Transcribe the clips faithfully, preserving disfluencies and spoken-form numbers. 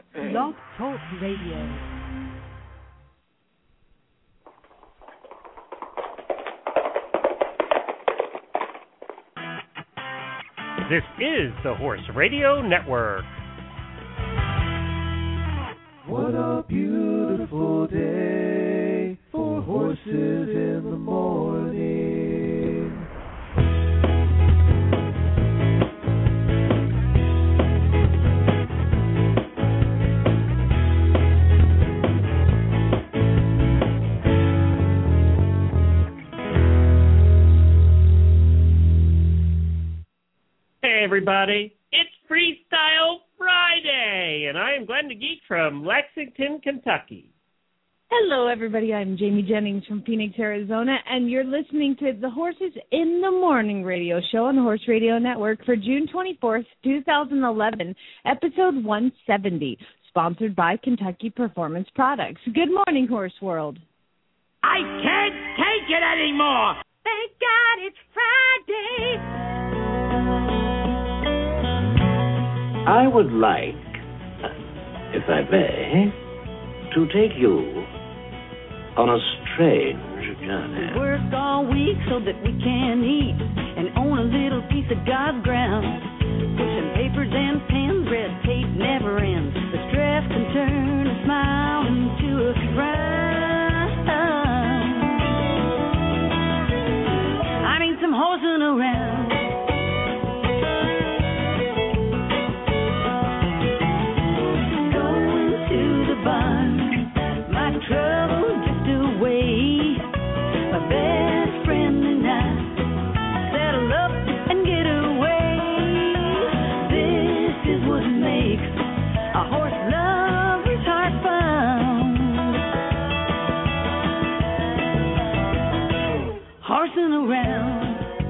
Blog Talk Radio. This is the Horse Radio Network. What a beautiful day for horses in the morning. Hey everybody, it's Freestyle Friday, and I am Glenn the Geek from Lexington, Kentucky. Hello everybody, I'm Jamie Jennings from Phoenix, Arizona, and you're listening to the Horses in the Morning radio show on the Horse Radio Network for June twenty-fourth, two thousand eleven, episode one seventy, sponsored by Kentucky Performance Products. Good morning, Horse World. I can't take it anymore! Thank God it's Friday! I would like, if I may, to take you on a strange journey. We work all week so that we can eat and own a little piece of God's ground. Pushing papers and pens, red tape never ends. The stress can turn a smile into a frown. I need some horsing around. Trouble drift away. My best friend and I settle up and get away. This is what makes a horse lover's heart found. Horsing around.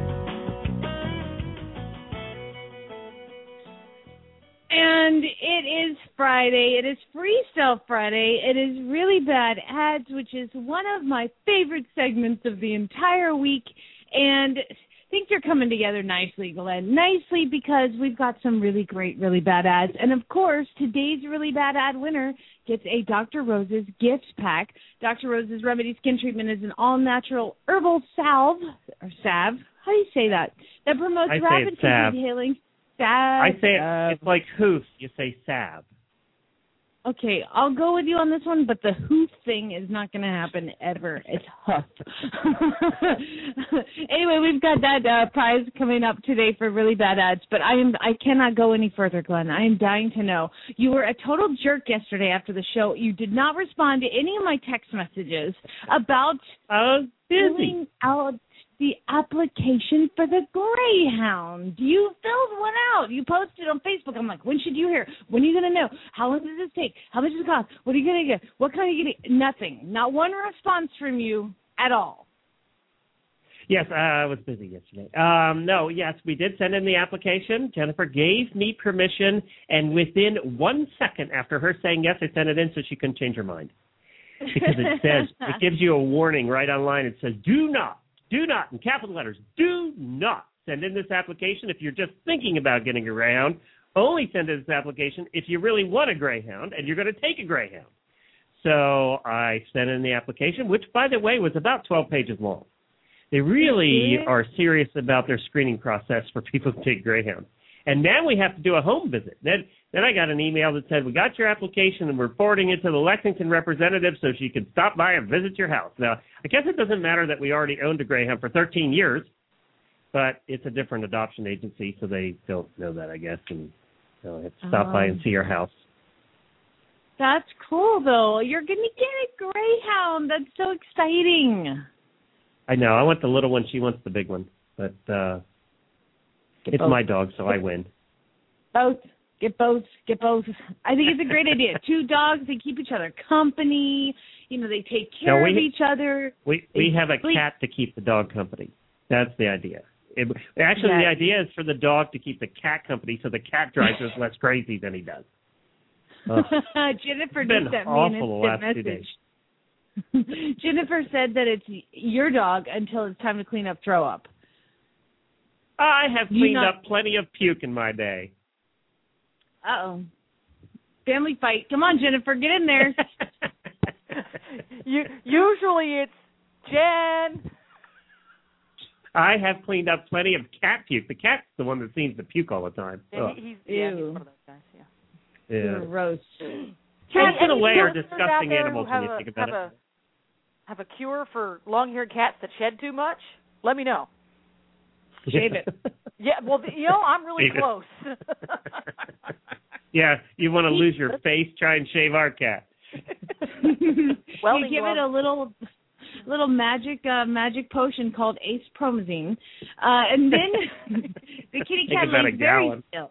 And it is Friday. It is Freestyle Friday. It is Really Bad Ads, which is one of my favorite segments of the entire week. And things are coming together nicely, Glenn. Nicely because we've got some really great, really bad ads. And, of course, today's Really Bad Ad winner gets a Doctor Rose's gift pack. Doctor Rose's Remedy Skin Treatment is an all-natural herbal salve, or salve. How do you say that? That promotes I rapid fatigue healing. Salve. I say it, it's like hoof. You say salve. Okay, I'll go with you on this one, but the hoof thing is not going to happen ever. It's huff. Anyway, we've got that uh, prize coming up today for Really Bad Ads, but I am I cannot go any further, Glenn. I am dying to know. You were a total jerk yesterday after the show. You did not respond to any of my text messages about I was busy. filling out the application for the Greyhound. You filled one out. You posted on Facebook. I'm like, when should you hear? When are you going to know? How long does this take? How much does it cost? What are you going to get? What kind of getting? Nothing. Not one response from you at all. Yes, uh, I was busy yesterday. Um, no, yes, we did send in the application. Jennifer gave me permission, and within one second after her saying yes, I sent it in so she couldn't change her mind. Because it says, it gives you a warning right online. It says, do not. Do not, in capital letters, do not send in this application if you're just thinking about getting a Greyhound. Only send in this application if you really want a Greyhound and you're going to take a Greyhound. So I sent in the application, which, by the way, was about twelve pages long. They really are serious about their screening process for people to take Greyhounds. And now we have to do a home visit. Then, then I got an email that said, we got your application and we're forwarding it to the Lexington representative so she can stop by and visit your house. Now, I guess it doesn't matter that we already owned a Greyhound for thirteen years, but it's a different adoption agency, so they don't know that, I guess, and so I have to stop um, by and see your house. That's cool, though. You're going to get a Greyhound. That's so exciting. I know. I want the little one. She wants the big one, but uh, it's both. My dog, so I win. Both. Get both. Get both. I think it's a great idea. Two dogs, they keep each other company. You know, they take care no, we, of each other. We we have a sleep. cat to keep the dog company. That's the idea. It, actually, yes. The idea is for the dog to keep the cat company so the cat drives us less crazy than he does. Oh. Jennifer it's been just sent awful me an the last instant two days. message. Jennifer said that it's your dog until it's time to clean up throw up. I have cleaned not... up plenty of puke in my day. Uh-oh. family fight. Come on, Jennifer, get in there. you, usually it's Jen. I have cleaned up plenty of cat puke. The cat's the one that seems to puke all the time. Yeah, he, he's, yeah, he's one of those guys, yeah. Yeah. Gross. Cats, in a way, are listeners out disgusting there animals who when have you a- think about have it. A, have a cure for long-haired cats that shed too much? Let me know. Shave it. Yeah, well, you know, I'm really Shave it. close. Yeah, you want to lose your face, try and shave our cat. Well, you give it a little little magic uh, magic potion called Ace Promazine, uh, and then the kitty cat Think about lays a very gallon. still.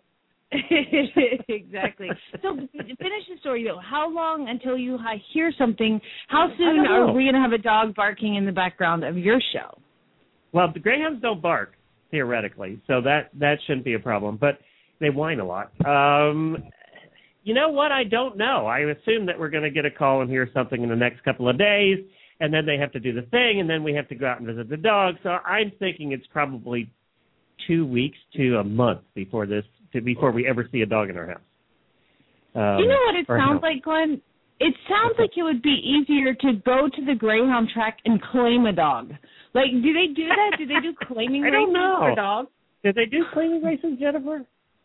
Exactly. So finish the story though. How long until you uh, hear something? How soon don't are know. we going to have a dog barking in the background of your show? Well, the greyhounds don't bark, theoretically, so that, that shouldn't be a problem, but they whine a lot. Um, you know what? I don't know. I assume that we're going to get a call and hear something in the next couple of days, and then they have to do the thing, and then we have to go out and visit the dog. So I'm thinking it's probably two weeks to a month before this, to, before we ever see a dog in our house. Um, you know what it or sounds house. like, Glenn? It sounds like it would be easier to go to the Greyhound track and claim a dog. Like, do they do that? Do they do claiming I don't races know. for dogs? Did they do claiming races, Jennifer?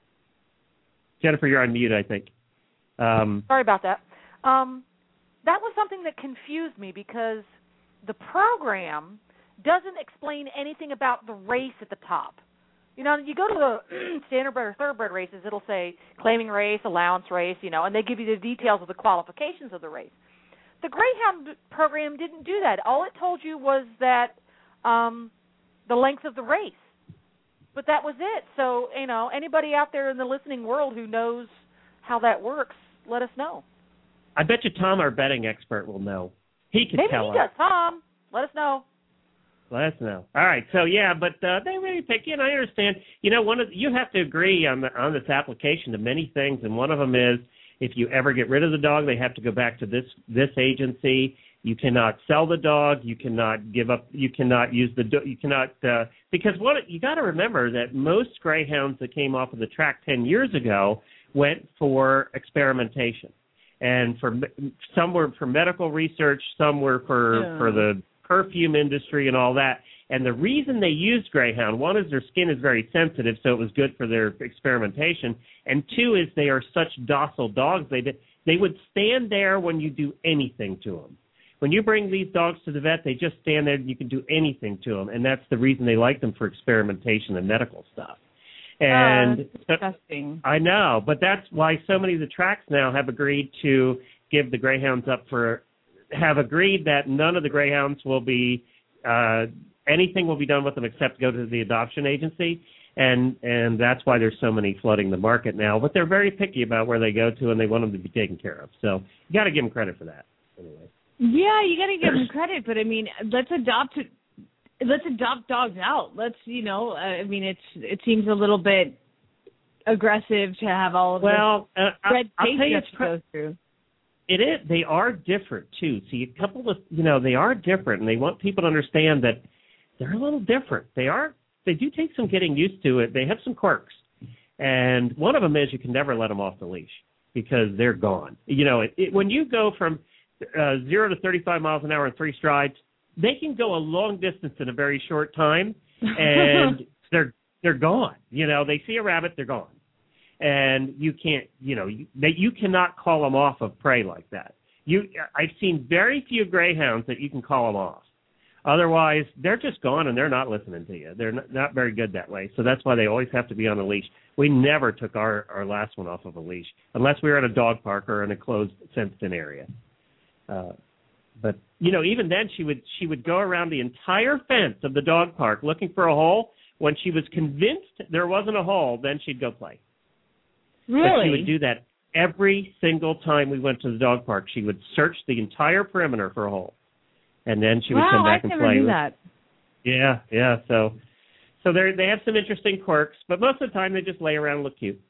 Jennifer, you're on mute, I think. Um, Sorry about that. Um, that was something that confused me because the program doesn't explain anything about the race at the top. You know, you go to the standard bred or thoroughbred races, it'll say claiming race, allowance race, you know, and they give you the details of the qualifications of the race. The Greyhound program didn't do that. All it told you was that um, the length of the race. But that was it. So, you know, anybody out there in the listening world who knows how that works, let us know. I bet you Tom, our betting expert, will know. He can Maybe tell he us. does. Tom, let us know. Let us know. All right. So yeah, but uh, they really pick you, and I understand. You know, one of the, you have to agree on the, on this application to many things, and one of them is if you ever get rid of the dog, they have to go back to this this agency. You cannot sell the dog. You cannot give up. You cannot use the. You cannot uh, because what you got to remember that most greyhounds that came off of the track ten years ago went for experimentation, and for some were for medical research, some were for Yeah. for the perfume industry and all that. And the reason they used greyhound, one is their skin is very sensitive, so it was good for their experimentation, and two is they are such docile dogs. They they would stand there when you do anything to them. When you bring these dogs to the vet, they just stand there and you can do anything to them, and that's the reason they like them for experimentation and medical stuff. And uh, disgusting. I know, but that's why so many of the tracks now have agreed to give the greyhounds up for, have agreed that none of the greyhounds will be, uh, anything will be done with them except go to the adoption agency, and and that's why there's so many flooding the market now. But they're very picky about where they go to, and they want them to be taken care of. So you got to give them credit for that. Anyway. Yeah, you got to give them credit, but I mean, let's adopt let's adopt dogs out. Let's, you know, uh, I mean, it's it seems a little bit aggressive to have all of Well, this uh, red I'll tape tell you you, have it's to pro- go through. It is. They are different too. See, a couple of you know they are different, and they want people to understand that they're a little different. They are. They do take some getting used to it. They have some quirks, and one of them is you can never let them off the leash because they're gone. You know, it, it, when you go from uh, zero to thirty-five miles an hour in three strides, they can go a long distance in a very short time, and they're they're gone. You know, they see a rabbit, they're gone. And you can't, you know, you, they, you cannot call them off of prey like that. You, I've seen very few greyhounds that you can call them off. Otherwise, they're just gone and they're not listening to you. They're not, not very good that way. So that's why they always have to be on a leash. We never took our, our last one off of a leash unless we were at a dog park or in a closed fenced-in area. Uh, but you know, even then, she would she would go around the entire fence of the dog park looking for a hole. When she was convinced there wasn't a hole, then she'd go play. Really? But she would do that every single time we went to the dog park. She would search the entire perimeter for a hole, and then she would wow, come back I and never play. knew with, that. Yeah, yeah. So, so they they have some interesting quirks, but most of the time they just lay around and look cute.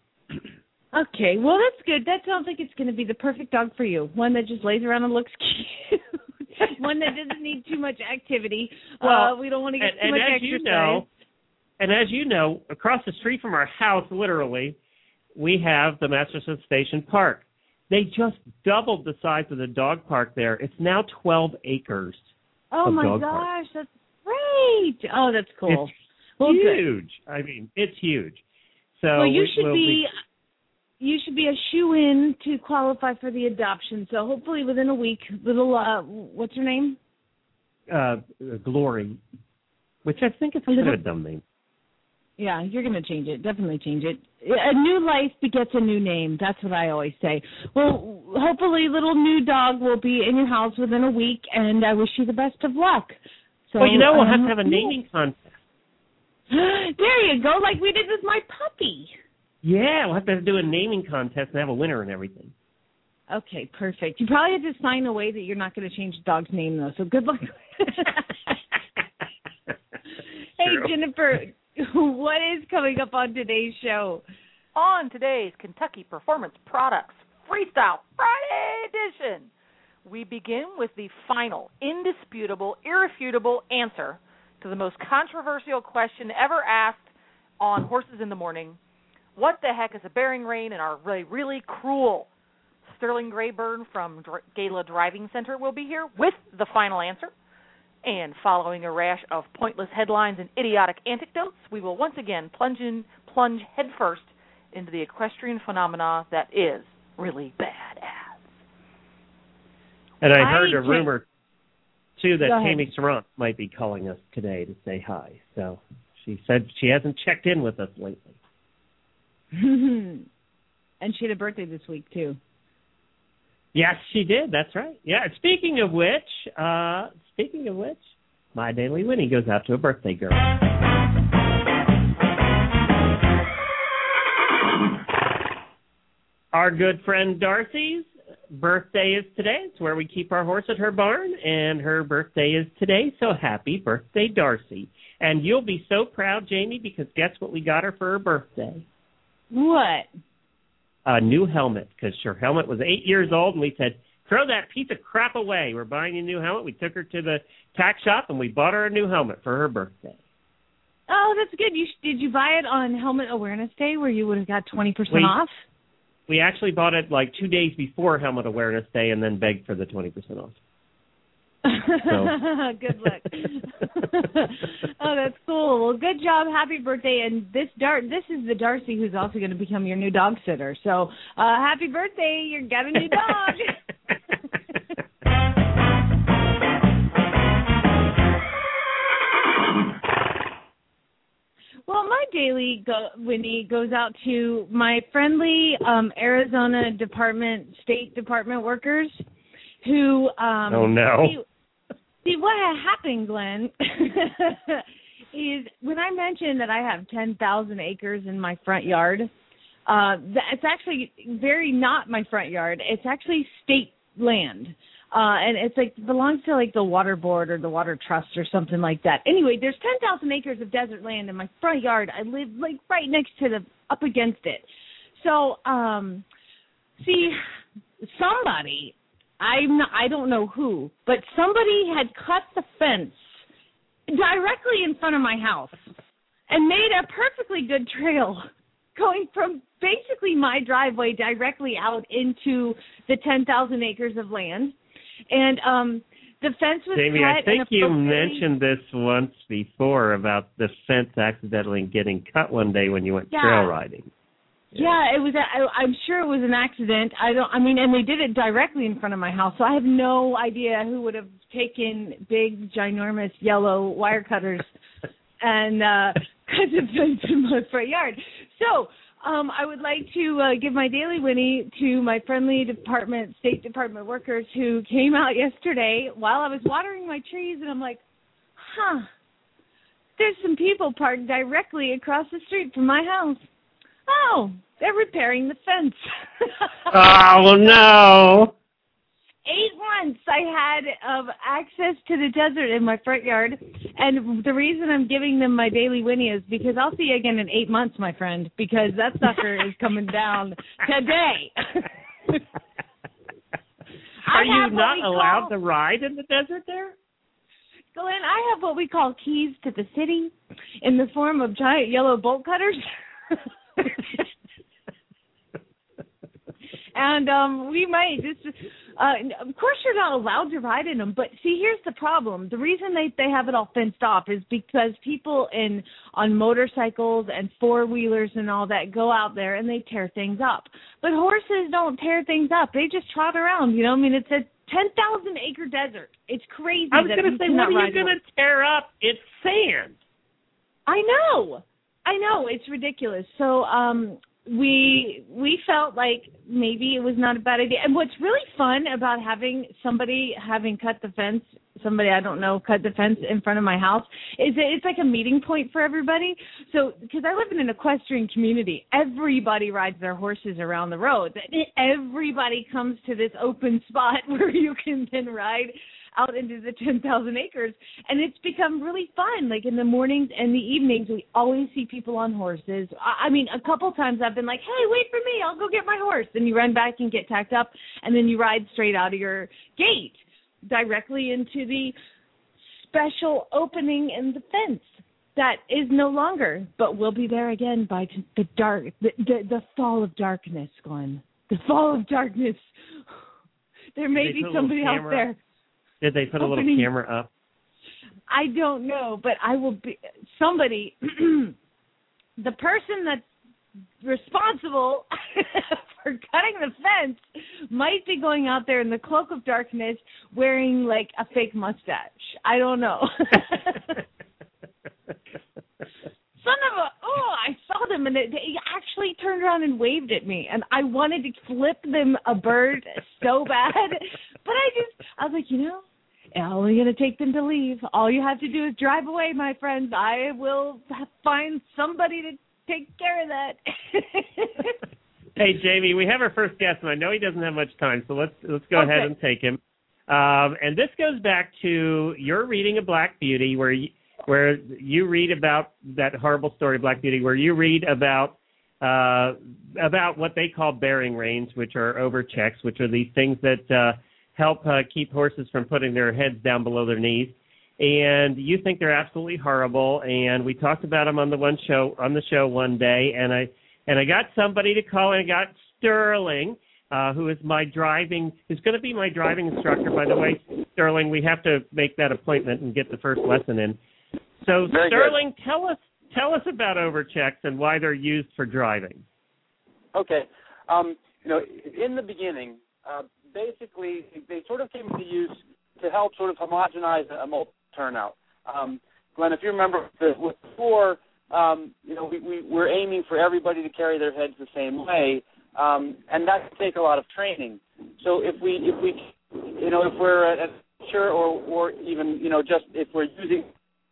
Okay, well that's good. That sounds like it's going to be the perfect dog for you. One that just lays around and looks cute. One that doesn't need too much activity. Well, uh, we don't want to get and, too and much as exercise. you know, and as you know, across the street from our house, literally, we have the Masterson Station Park. They just doubled the size of the dog park there. It's now twelve acres. Oh, of my dog gosh, park. that's great. Oh, that's cool. It's well, huge. Good. I mean, it's huge. So well, you we, should we'll be, be you should be a shoe-in to qualify for the adoption. So hopefully within a week, little, uh, what's her name? Uh, Glory, which I think is kind of a dumb name. Yeah, you're going to change it. Definitely change it. A new life begets a new name. That's what I always say. Well, hopefully little new dog will be in your house within a week, and I wish you the best of luck. So, well, you know, we'll um, have to have a naming contest. There you go, like we did with my puppy. Yeah, we'll have to do a naming contest and have a winner and everything. Okay, perfect. You probably have to sign away that you're not going to change the dog's name, though, so good luck. Hey, Jennifer, what is coming up on today's show? On today's Kentucky Performance Products Freestyle Friday edition, we begin with the final, indisputable, irrefutable answer to the most controversial question ever asked on Horses in the Morning. What the heck is a bearing rein? And our really, really cruel Sterling Grayburn from Gala Driving Center will be here with the final answer. And following a rash of pointless headlines and idiotic anecdotes, we will once again plunge in, plunge headfirst into the equestrian phenomena that is really badass. And I I heard a can... rumor, too, that Go ahead. Tammy Sarant might be calling us today to say hi. So she said she hasn't checked in with us lately. And she had a birthday this week, too. Yes, she did. That's right. Yeah. Speaking of which, uh, speaking of which, my Daily Winnie goes out to a birthday girl. Our good friend Darcy's birthday is today. It's where we keep our horse at her barn, and her birthday is today. So happy birthday, Darcy. And you'll be so proud, Jamie, because guess what we got her for her birthday? What? A new helmet, because her helmet was eight years old, and we said, throw that piece of crap away. We're buying a new helmet. We took her to the tack shop, and we bought her a new helmet for her birthday. Oh, that's good. You Did you buy it on Helmet Awareness Day where you would have got twenty percent We- off? We actually bought it like two days before Helmet Awareness Day and then begged for the twenty percent off. Good luck. Oh, that's cool. Well, good job. Happy birthday. And this Dar- this is the Darcy who's also going to become your new dog sitter. So uh, happy birthday. You got a new dog. Well, my daily go- Winnie goes out to my friendly um, Arizona Department, State Department workers who um, oh, no. See, see, what happened, Glenn, is when I mentioned that I have ten thousand acres in my front yard, uh, it's actually very not my front yard. It's actually state land. Uh, and it's like belongs to like the water board or the water trust or something like that. Anyway, there's ten thousand acres of desert land in my front yard. I live like right next to the, up against it. So, um, see, somebody, I'm not, I don't know who, but somebody had cut the fence directly in front of my house and made a perfectly good trail going from basically my driveway directly out into the ten thousand acres of land. And um, the fence was Jamie, cut. I think you appropriately... mentioned this once before about the fence accidentally getting cut one day when you went yeah. trail riding. Yeah, yeah it was. A, I, I'm sure it was an accident. I don't. I mean, and they did it directly in front of my house, so I have no idea who would have taken big, ginormous yellow wire cutters and uh, cut the fence in my front yard. So. Um, I would like to uh, give my daily Winnie to my friendly department, State Department workers who came out yesterday while I was watering my trees, and I'm like, huh, there's some people parked directly across the street from my house. Oh, they're repairing the fence. Oh, no. Eight months I had of access to the desert in my front yard, and the reason I'm giving them my daily Winnie is because I'll see you again in eight months, my friend, because that sucker is coming down today. Are you not allowed call, to ride in the desert there? Glenn, I have what we call keys to the city in the form of giant yellow bolt cutters. and um, we might just. Uh, of course, you're not allowed to ride in them, but see, here's the problem. The reason they they have it all fenced off is because people in on motorcycles and four wheelers and all that go out there and they tear things up. But horses don't tear things up; they just trot around. You know, I mean, it's a ten thousand acre desert. It's crazy. I was going to say, what are you going to tear up? It's sand. I know. I know. It's ridiculous. So um, we we felt like maybe it was not a bad idea. And what's really fun about having somebody having cut the fence, somebody I don't know cut the fence in front of my house, is that it's like a meeting point for everybody. So because I live in an equestrian community, everybody rides their horses around the road. Everybody comes to this open spot where you can then ride out into the ten thousand acres, and it's become really fun. Like in the mornings and the evenings, we always see people on horses. I, I mean, a couple times I've been like, hey, wait for me, I'll go get my horse. Then you run back and get tacked up, and then you ride straight out of your gate directly into the special opening in the fence that is no longer, but will be there again by t- the dark, the, the, the fall of darkness, Glenn. The fall of darkness. There may be somebody out there. Did they put a little camera up? I don't know, but I will be somebody. The person that's responsible for cutting the fence might be going out there in the cloak of darkness wearing like a fake mustache. I don't know. Son of a, oh, I saw them, and they, they actually turned around and waved at me, and I wanted to flip them a bird so bad, but I just, I was like, you know, it's only going to take them to leave. All you have to do is drive away, my friends. I will find somebody to take care of that. Hey, Jamie, we have our first guest, and I know he doesn't have much time, so let's let's go okay. ahead and take him. Um, and this goes back to your reading of Black Beauty, where you, where you read about that horrible story, Black Beauty, where you read about uh, about what they call bearing reins, which are overchecks, which are these things that uh, help uh, keep horses from putting their heads down below their knees. And you think they're absolutely horrible. And we talked about them on the one show on the show one day, and I and I got somebody to call, and I got Sterling, uh, who is my driving, who's going to be my driving instructor. By the way, Sterling, we have to make that appointment and get the first lesson in. So, Very Sterling, good. tell us tell us about overchecks and why they're used for driving. Okay. Um, you know, in the beginning, uh, basically, they sort of came into use to help sort of homogenize a multiple turnout. Um, Glenn, if you remember, with before, um, you know, we, we, we're aiming for everybody to carry their heads the same way, um, and that can take a lot of training. So if we, if we, you know, if we're a teacher or, or even, you know, just if we're using,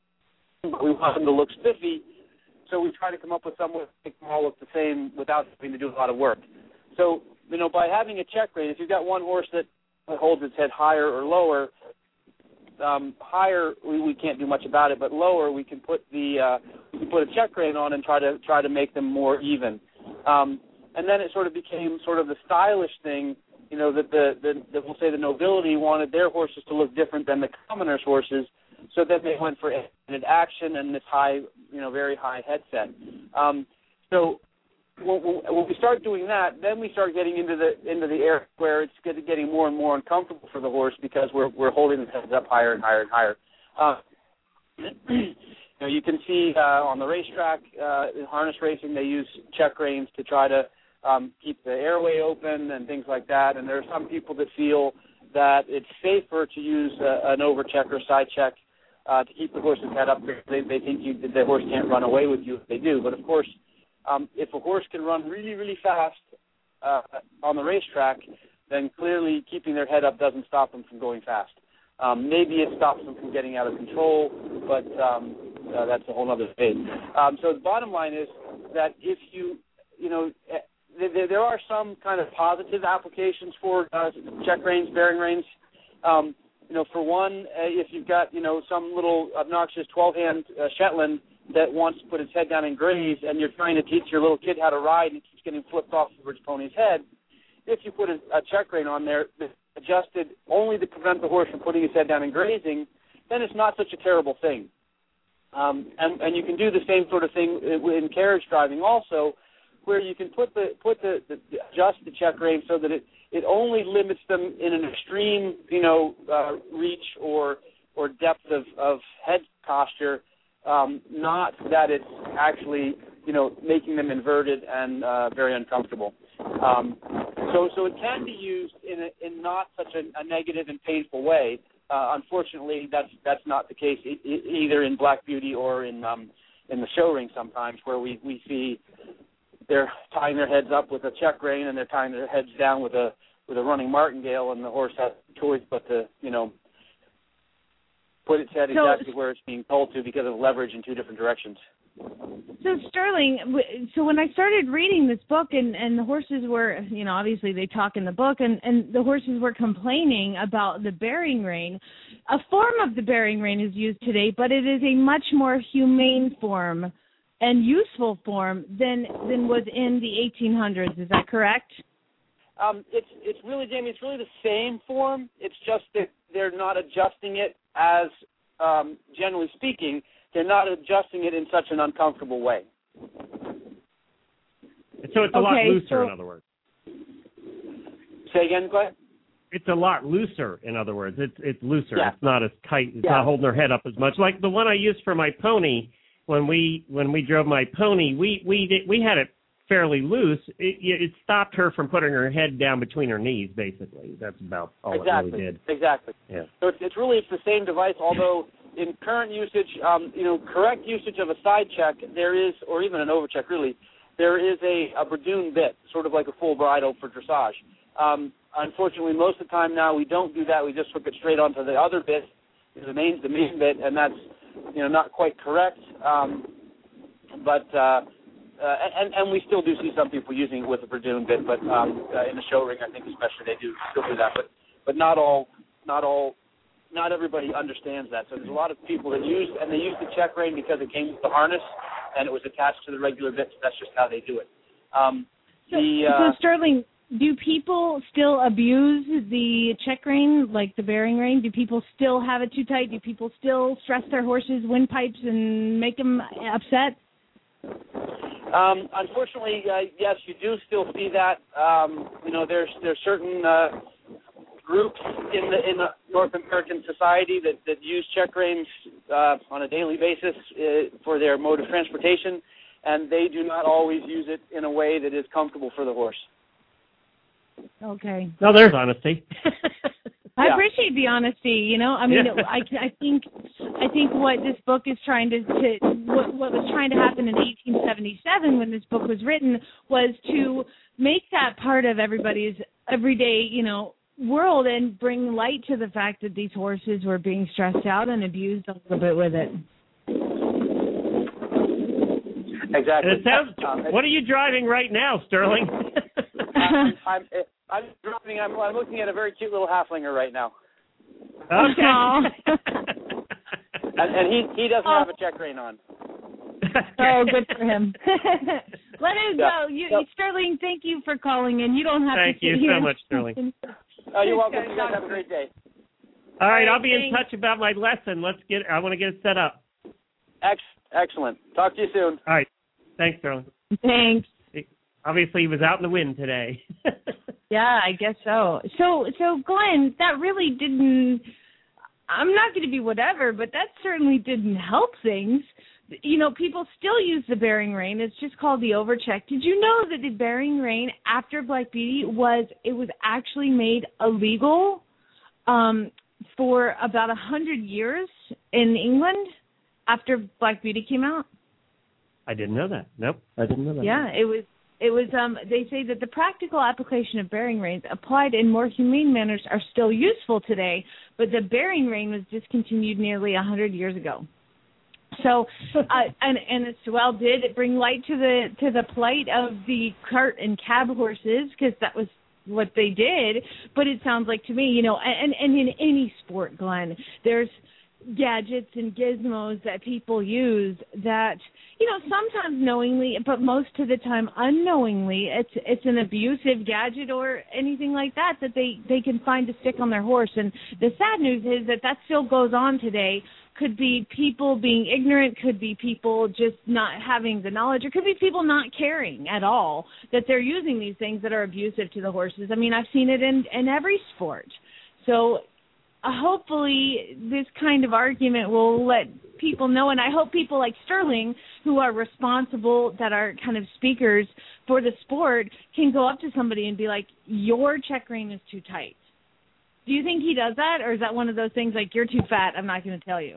we want them to look spiffy, so we try to come up with some way to make them all look the same without having to do a lot of work. So, you know, by having a check rein, if you've got one horse that holds its head higher or lower, um, higher we, we can't do much about it, but lower we can put the uh, we can put a check rein on and try to try to make them more even. Um, and then it sort of became sort of the stylish thing, you know, that the, the, the we'll say the nobility wanted their horses to look different than the commoners' horses, so then they went for action and this high, you know, very high headset. Um, so when, when we start doing that, then we start getting into the into the area where it's getting more and more uncomfortable for the horse because we're we're holding the heads up higher and higher and higher. Uh, you know, you can see uh, on the racetrack uh, in harness racing they use check reins to try to um, keep the airway open and things like that. And there are some people that feel that it's safer to use uh, an overcheck or side check uh, to keep the horse's head up. They, they think you, the horse can't run away with you if they do. But of course, Um, if a horse can run really, really fast uh, on the racetrack, then clearly keeping their head up doesn't stop them from going fast. Um, maybe it stops them from getting out of control, but um, uh, that's a whole other debate. Um, so the bottom line is that if you, you know, there, there are some kind of positive applications for uh, check reins, bearing reins. Um, you know, for one, uh, if you've got, you know, some little obnoxious twelve-hand uh, Shetland that wants to put its head down and graze, and you're trying to teach your little kid how to ride and it keeps getting flipped off over its pony's head, if you put a, a check rein on there that's adjusted only to prevent the horse from putting his head down and grazing, then it's not such a terrible thing. Um, and, and you can do the same sort of thing in carriage driving also, where you can put the put the, the adjust the check rein so that it, it only limits them in an extreme, you know, uh, reach or or depth of, of head posture, um, not that it's actually, you know, making them inverted and uh, very uncomfortable. Um, so so it can be used in a, in not such a, a negative and painful way. Uh, unfortunately, that's that's not the case e- e- either in Black Beauty or in um, in the show ring sometimes, where we, we see they're tying their heads up with a check rein and they're tying their heads down with a with a running martingale, and the horse has no choice but to, you know, put its head So- exactly where it's being told to because of leverage in two different directions. So Sterling, w- so when I started reading this book, and, and the horses were, you know, obviously they talk in the book, and, and the horses were complaining about the bearing rein. A form of the bearing rein is used today, but it is a much more humane form and useful form than than was in the eighteen hundreds. Is that correct? Um, it's it's really, Jamie, it's really the same form. It's just that they're not adjusting it as, um, generally speaking, they're not adjusting it in such an uncomfortable way. So it's a Okay, lot looser, so- in other words. Say again, Glenn? It's a lot looser, in other words. It's it's looser. Yeah. It's not as tight. It's Yeah. not holding their head up as much. Like the one I used for my pony when we when we drove my pony, we we did, we had it fairly loose. It, it stopped her from putting her head down between her knees. Basically, that's about all exactly. it really did. Exactly. Yeah. So it's, it's really it's the same device, although in current usage, um, you know, correct usage of a side check, there is, or even an overcheck, really, there is a, a Bradoon bit, sort of like a full bridle for dressage. Um, unfortunately, most of the time now we don't do that. We just hook it straight onto the other bit, the main, the main bit, and that's, you know, not quite correct. Um, but uh, uh, and, and we still do see some people using it with a Bradoon bit, but um, uh, in the show ring, I think especially they do still do that. But but not all, not all. Not everybody understands that. So there's a lot of people that use, and they use the check rein because it came with the harness and it was attached to the regular bit. So that's just how they do it. Um, So, the, uh, so Sterling, do people still abuse the check rein, like the bearing rein? Do people still have it too tight? Do people still stress their horses' windpipes and make them upset? Um, unfortunately, uh, yes, you do still see that. Um, you know, there's there's certain uh, groups in the in the North American society that, that use check reins uh, on a daily basis uh, for their mode of transportation, and they do not always use it in a way that is comfortable for the horse. Okay. No, there's honesty. I Yeah. appreciate the honesty. You know, I mean, Yeah. I, I think I think what this book is trying to, to what, what was trying to happen in eighteen seventy-seven when this book was written was to make that part of everybody's everyday, you know, world and bring light to the fact that these horses were being stressed out and abused a little bit with it. Exactly. And it sounds, Um, what are you driving right now, Sterling? I'm, I'm, I'm driving. I'm, I'm looking at a very cute little halflinger right now, Okay. and, and he he doesn't have a check rein on. Oh, good for him. Let him Yeah. go. You, Yep. Sterling, thank you for calling in. You don't have Thank to you sit so here. much, Sterling. Oh, you're welcome. You guys have a great day. All right, All right, I'll be in thanks. touch about my lesson. Let's get. I want to get it set up. Ex- excellent. Talk to you soon. All right. Thanks, Sterling. Thanks. Obviously, he was out in the wind today. Yeah, I guess so. So, so Glenn, that really didn't. I'm not going to be whatever, but that certainly didn't help things. You know, people still use the bearing rein. It's just called the overcheck. Did you know that the bearing rein after Black Beauty was it was actually made illegal um, for about a hundred years in England after Black Beauty came out? I didn't know that. Nope, I didn't know that. Yeah, it was. It was. Um, they say that the practical application of bearing reins applied in more humane manners are still useful today, but the bearing rein was discontinued nearly a hundred years ago. So, uh, and and as well did it bring light to the to the plight of the cart and cab horses, because that was what they did. But it sounds like to me, you know, and and in any sport, Glenn, there's gadgets and gizmos that people use that, you know, sometimes knowingly, but most of the time unknowingly, it's it's an abusive gadget or anything like that that they, they can find to stick on their horse. And the sad news is that that still goes on today. Could be people being ignorant, could be people just not having the knowledge, or could be people not caring at all that they're using these things that are abusive to the horses. I mean, I've seen it in, in every sport. So Uh, hopefully this kind of argument will let people know, and I hope people like Sterling, who are responsible, that are kind of speakers for the sport, can go up to somebody and be like, your check rein is too tight. Do you think he does that, or is that one of those things like, you're too fat, I'm not going to tell you?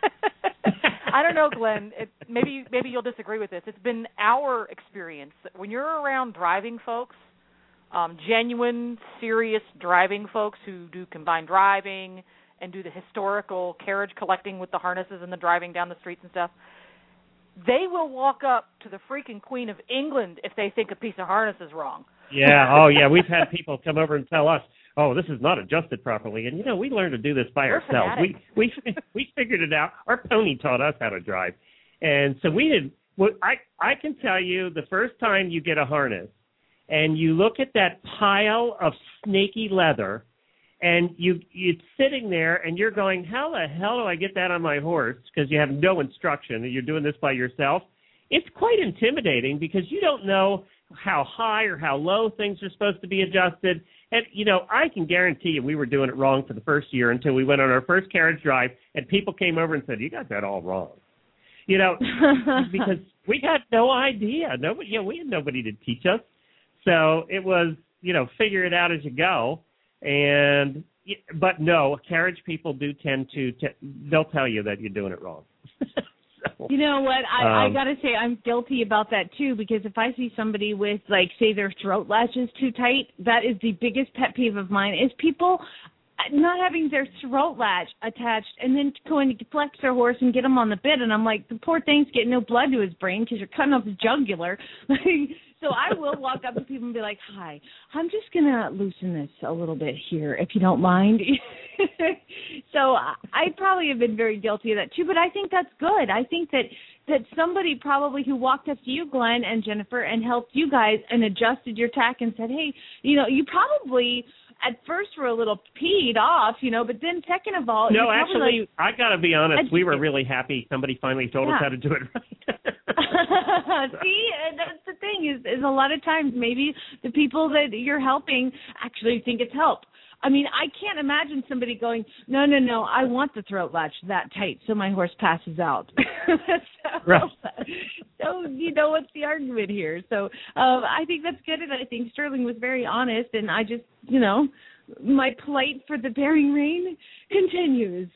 I don't know, Glenn. It, maybe maybe you'll disagree with this. It's been our experience that when you're around driving folks, Um, genuine, serious driving folks who do combined driving and do the historical carriage collecting with the harnesses and the driving down the streets and stuff, they will walk up to the freaking Queen of England if they think a piece of harness is wrong. Yeah, oh yeah, we've had people come over and tell us, oh, this is not adjusted properly. And, you know, we learned to do this by We're ourselves. We, we we figured it out. Our pony taught us how to drive. And so we did, well, I, I can tell you the first time you get a harness, and you look at that pile of snaky leather, and you it's sitting there, and you're going, how the hell do I get that on my horse? Because you have no instruction, and you're doing this by yourself. It's quite intimidating because you don't know how high or how low things are supposed to be adjusted. And, you know, I can guarantee you we were doing it wrong for the first year until we went on our first carriage drive, and people came over and said, you got that all wrong. You know, because we had no idea. Nobody, you know, we had nobody to teach us. So it was, you know, figure it out as you go. And, but no, carriage people do tend to, t- they'll tell you that you're doing it wrong. So, you know what? I, um, I got to say I'm guilty about that, too, because if I see somebody with, like, say their throat latches too tight, that is the biggest pet peeve of mine, is people not having their throat latch attached and then going to flex their horse and get him on the bit. And I'm like, the poor thing's getting no blood to his brain because you're cutting off his jugular. So I will walk up to people and be like, hi, I'm just going to loosen this a little bit here, if you don't mind. So I probably have been very guilty of that, too. But I think that's good. I think that, that somebody probably who walked up to you, Glenn and Jennifer, and helped you guys and adjusted your tack and said, hey, you know, you probably – at first were a little peed off, you know, but then second of all... No, actually, like, I got to be honest, we were really happy somebody finally told yeah. us how to do it right. See, that's the thing, is, is a lot of times maybe the people that you're helping actually think it's help. I mean, I can't imagine somebody going, no, no, no, I want the throat latch that tight so my horse passes out. so, right. so, you know, what's the argument here? So um, I think that's good, and I think Sterling was very honest, and I just, you know, my plight for the bearing rein continues.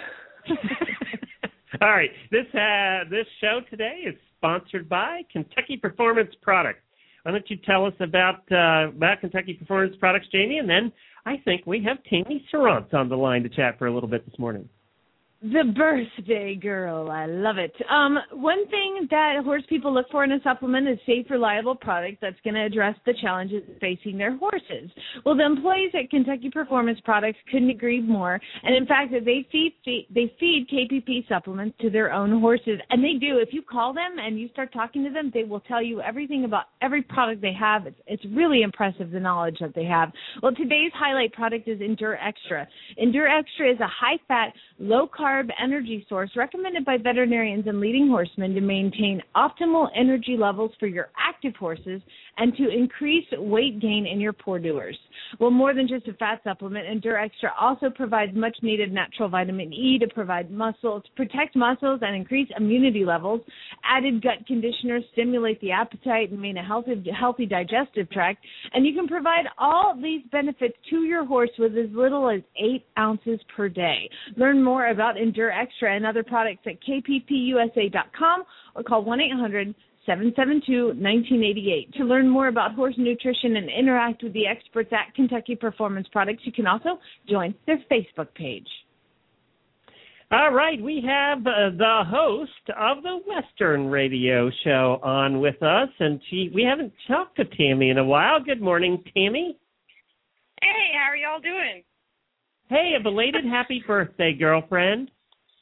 All right. This, uh, this show today is sponsored by Kentucky Performance Products. Why don't you tell us about, uh, about Kentucky Performance Products, Jamie, and then I think we have Tammy Sarant on the line to chat for a little bit this morning. The birthday girl. I love it. Um, one thing that horse people look for in a supplement is safe, reliable product that's going to address the challenges facing their horses. Well, the employees at Kentucky Performance Products couldn't agree more. And, in fact, they feed, feed they feed K P P supplements to their own horses. And they do. If you call them and you start talking to them, they will tell you everything about every product they have. It's, it's really impressive, the knowledge that they have. Well, today's highlight product is Endure Extra. Endure Extra is a high-fat, low-carb energy source recommended by veterinarians and leading horsemen to maintain optimal energy levels for your active horses and to increase weight gain in your poor doers. Well, more than just a fat supplement, Endure Extra also provides much-needed natural vitamin E to provide muscle, to protect muscles and increase immunity levels. Added gut conditioners stimulate the appetite and maintain a healthy, healthy digestive tract. And you can provide all these benefits to your horse with as little as eight ounces per day. Learn more about Endure Extra and other products at k p p u s a dot com or call one eight hundred seven seven two one nine eight eight. To learn more about horse nutrition and interact with the experts at Kentucky Performance Products, you can also join their Facebook page. All right, we have uh, the host of the Western Radio Show on with us, and she, we haven't talked to Tammy in a while. Good morning, Tammy. Hey, how are y'all doing? Hey, a belated happy birthday, girlfriend.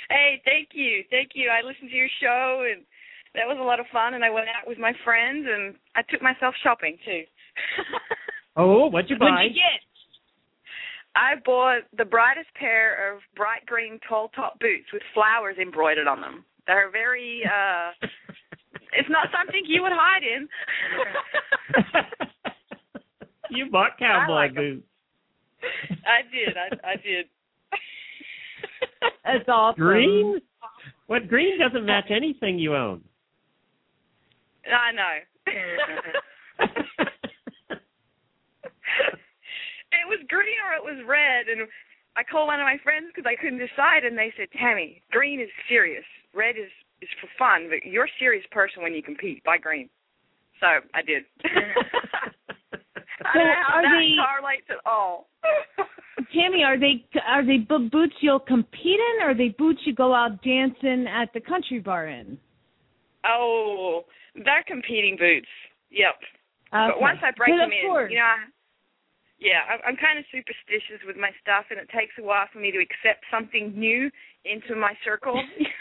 Hey, thank you. Thank you. I listened to your show, and that was a lot of fun, and I went out with my friends, and I took myself shopping, too. Oh, what'd you buy? What'd you get? I bought the brightest pair of bright green tall top boots with flowers embroidered on them. They're very, uh, it's not something you would hide in. You bought cowboy like boots. I did. I, I did. That's awesome. Green? What, green doesn't match anything you own. I know. It was green or it was red, and I called one of my friends because I couldn't decide, and they said, Tammy, green is serious. Red is, is for fun, but you're a serious person when you compete. Buy green. So I did. I don't know how are that they, correlates at all. Tammy, are they are they bo- boots you'll compete in, or are they boots you go out dancing at the country bar in? Oh, they're competing boots. Yep. Okay. But once I break But them of in, course. you know, I, yeah, I'm, I'm kind of superstitious with my stuff, and it takes a while for me to accept something new into my circle.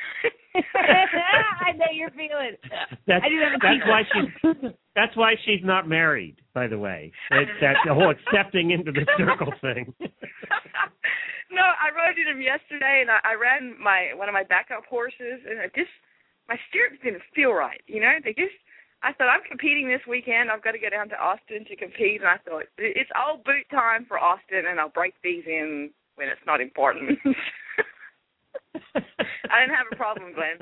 I know you're feeling. That's, I do have a that's secret. why she's that's why she's not married, by the way. It's that the whole accepting into the circle thing. No, I rode in them yesterday, and I, I ran my one of my backup horses, and it just my stirrups didn't feel right. You know, they just. I thought, I'm competing this weekend. I've got to go down to Austin to compete, and I thought it's old boot time for Austin, and I'll break these in when it's not important. I didn't have a problem, Glenn.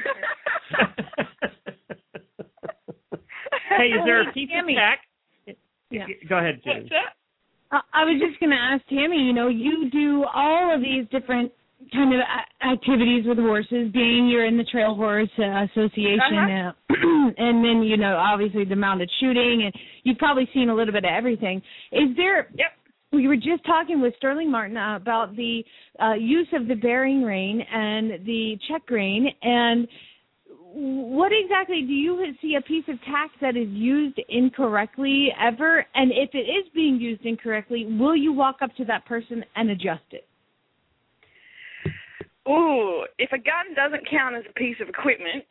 Hey, is there a piece Tammy. of tech? Yeah. Go ahead, Jim. What's that? Uh, I was just going to ask Tammy, you know, you do all of these different kind of a- activities with horses, being you're in the Trail Horse uh, Association, Uh-huh. uh, and then, you know, obviously the mounted shooting, and you've probably seen a little bit of everything. Is there... Yep. We were just talking with Sterling Martin uh, about the uh, use of the bearing rein and the check rein, and what exactly do you see a piece of tack that is used incorrectly ever? And if it is being used incorrectly, will you walk up to that person and adjust it? Ooh, if a gun doesn't count as a piece of equipment,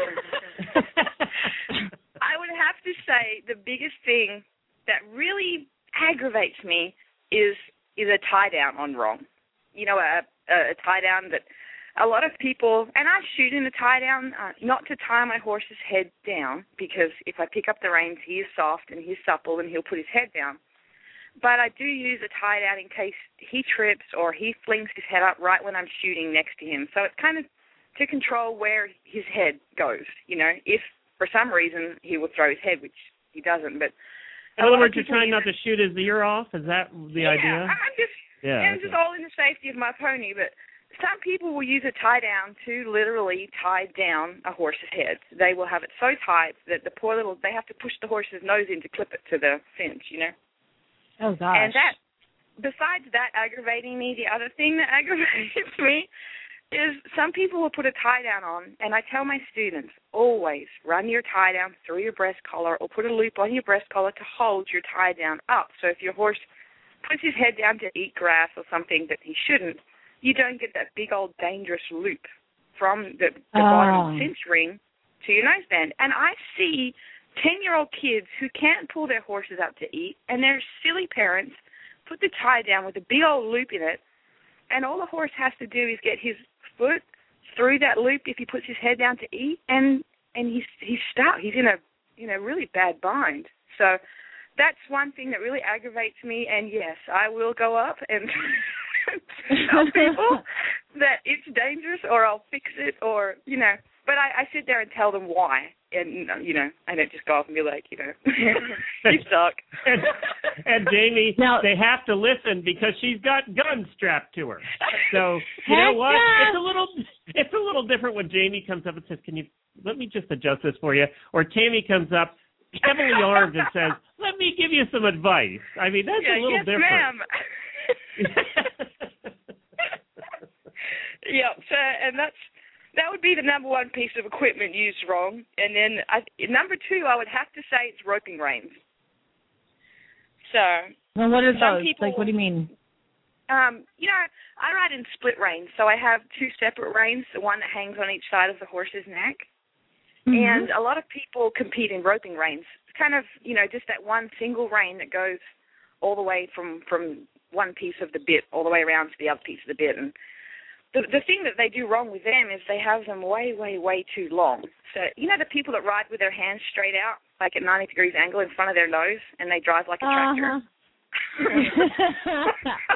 I would have to say the biggest thing that really aggravates me is is a tie down on wrong. You know, a, a, a tie down that a lot of people, and I shoot in a tie down, uh, not to tie my horse's head down, because if I pick up the reins, he is soft and he's supple and he'll put his head down. But I do use a tie down in case he trips or he flings his head up right when I'm shooting next to him. So it's kind of to control where his head goes, you know, if for some reason he will throw his head, which he doesn't. But in other words, you're trying not to shoot his ear off? Is that the yeah, idea? I'm just, yeah, and okay. just all in the safety of my pony. But some people will use a tie down to literally tie down a horse's head. They will have it so tight that the poor little, they have to push the horse's nose in to clip it to the cinch, you know. Oh, gosh. And that, besides that aggravating me, the other thing that aggravates me is some people will put a tie down on, and I tell my students, always run your tie down through your breast collar or put a loop on your breast collar to hold your tie down up. So if your horse puts his head down to eat grass or something that he shouldn't, you don't get that big old dangerous loop from the, the oh. bottom cinch ring to your noseband. And I see ten-year-old kids who can't pull their horses up to eat, and their silly parents put the tie down with a big old loop in it, and all the horse has to do is get his foot through that loop if he puts his head down to eat, and and he's he's stuck. He's in a in a really bad bind. So that's one thing that really aggravates me. And yes, I will go up and tell people that it's dangerous, or I'll fix it, or you know. But I, I sit there and tell them why, and you know, I don't just go off and be like, you know, you suck. and, and Jamie, now, they have to listen because she's got guns strapped to her. So you know what? Yeah. It's a little, it's a little different when Jamie comes up and says, "Can you let me just adjust this for you?" Or Tammy comes up heavily armed and says, "Let me give you some advice." I mean, that's yeah, a little yes, different. Ma'am. Yeah. So, and that's. That would be the number one piece of equipment used wrong. And then I, number two, I would have to say it's roping reins. So well, what are some those? people, like, what do you mean? Um, you know, I ride in split reins, so I have two separate reins, the one that hangs on each side of the horse's neck. Mm-hmm. And a lot of people compete in roping reins. It's kind of, you know, just that one single rein that goes all the way from, from one piece of the bit all the way around to the other piece of the bit. And the the thing that they do wrong with them is they have them way, way, way too long. So, you know the people that ride with their hands straight out, like at ninety degrees angle in front of their nose, and they drive like a tractor? Uh-huh.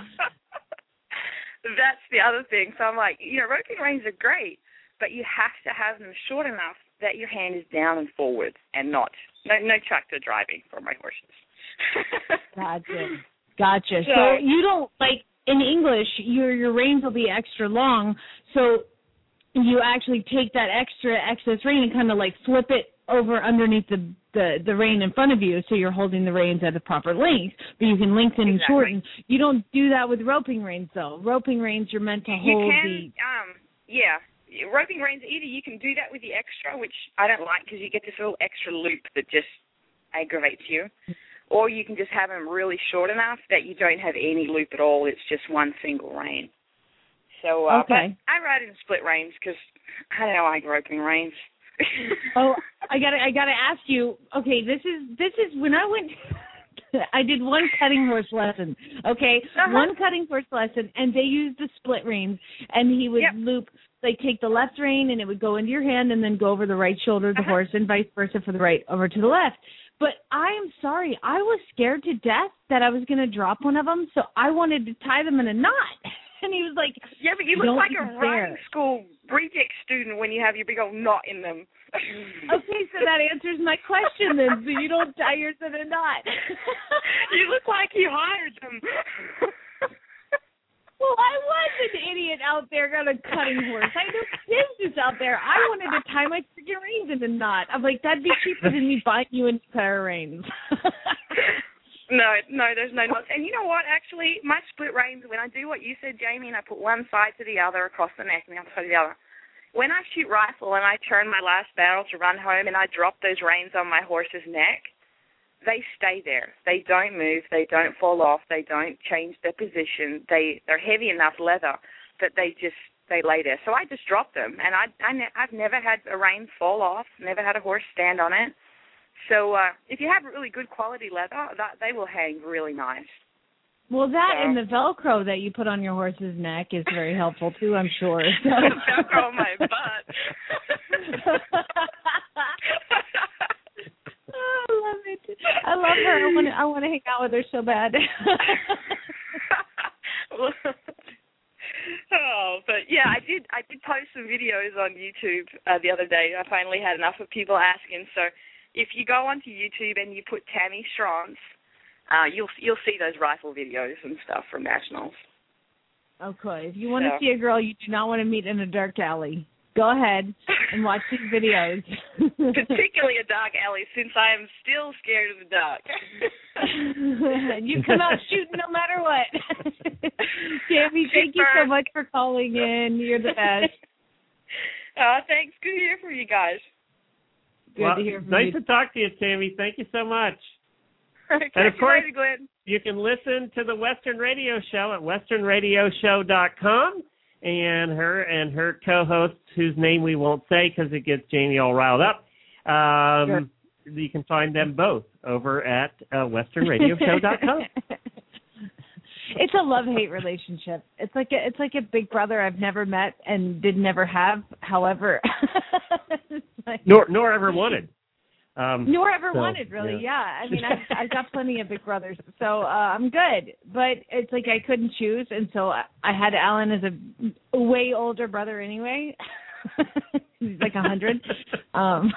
That's the other thing. So I'm like, you know, roping reins are great, but you have to have them short enough that your hand is down and forward and not, no, no tractor driving for my horses. Gotcha. Gotcha. So, so you don't, like, in English, your your reins will be extra long, so you actually take that extra excess rein and kind of, like, flip it over underneath the, the, the rein in front of you, so you're holding the reins at the proper length, but you can lengthen exactly. and shorten. You don't do that with roping reins, though. Roping reins, you're meant to hold you can, the... Um, yeah. Roping reins, either you can do that with the extra, which I don't like because you get this little extra loop that just aggravates you, or you can just have them really short enough that you don't have any loop at all. It's just one single rein. So, uh, okay. But I ride in split reins because I don't like roping reins. oh, I gotta, I gotta ask you. Okay, this is this is when I went. I did one cutting horse lesson. Okay, uh-huh. one cutting horse lesson, and they used the split reins, and he would yep. loop. Like take the left rein and it would go into your hand and then go over the right shoulder of the uh-huh. horse and vice versa for the right over to the left. But I am sorry, I was scared to death that I was going to drop one of them, so I wanted to tie them in a knot. And he was like, yeah, but you look like a riding school reject student when you have your big old knot in them. Okay, so that answers my question then, so you don't tie yours in a knot. You look like you hired them. Well, I was an idiot out there on a cutting horse. I know kids out there. I wanted to tie my freaking reins in a knot. I'm like, that'd be cheaper than me buying you a pair of reins. No, no, there's no knots. And you know what, actually, my split reins, when I do what you said, Jamie, and I put one side to the other across the neck and the other side to the other, when I shoot rifle and I turn my last barrel to run home and I drop those reins on my horse's neck, they stay there. They don't move. They don't fall off. They don't change their position. They, they're heavy enough leather that they just, they lay there. So I just drop them, and I, I ne- I've never had a rein fall off, never had a horse stand on it. So uh, if you have really good quality leather, that, they will hang really nice. Well, that so. and the Velcro that you put on your horse's neck is very helpful, too, I'm sure. So. Velcro on my butt. Oh, I love it. I love her. I want to. I want to hang out with her so bad. Oh, but yeah, I did. I did post some videos on YouTube uh, the other day. I finally had enough of people asking. So, if you go onto YouTube and you put Tammy Schrantz, uh, you'll you'll see those rifle videos and stuff from nationals. Okay. If you want so. to see a girl you do not want to meet in a dark alley, go ahead and watch these videos. Particularly a dark alley, since I am still scared of the dark. You come out shooting no matter what. Tammy, thank you so much for calling in. You're the best. Uh, thanks. Good to hear from you guys. Good well, to hear from nice you. Nice to talk to you, Tammy. Thank you so much. Okay, and of course, you, later, Glenn. You can listen to the Western Radio Show at western radio show dot com. And her and her co-host, whose name we won't say because it gets Jamie all riled up, um, sure. You can find them both over at uh, western radio show dot com. It's a love-hate relationship. It's like a, it's like a big brother I've never met and did never have. However, like, nor nor ever wanted. Um, Nor ever so, wanted, really, yeah. yeah. I mean, I've, I've got plenty of big brothers, so uh, I'm good. But it's like I couldn't choose, and so I, I had Alan as a way older brother anyway. He's like a hundred. Um.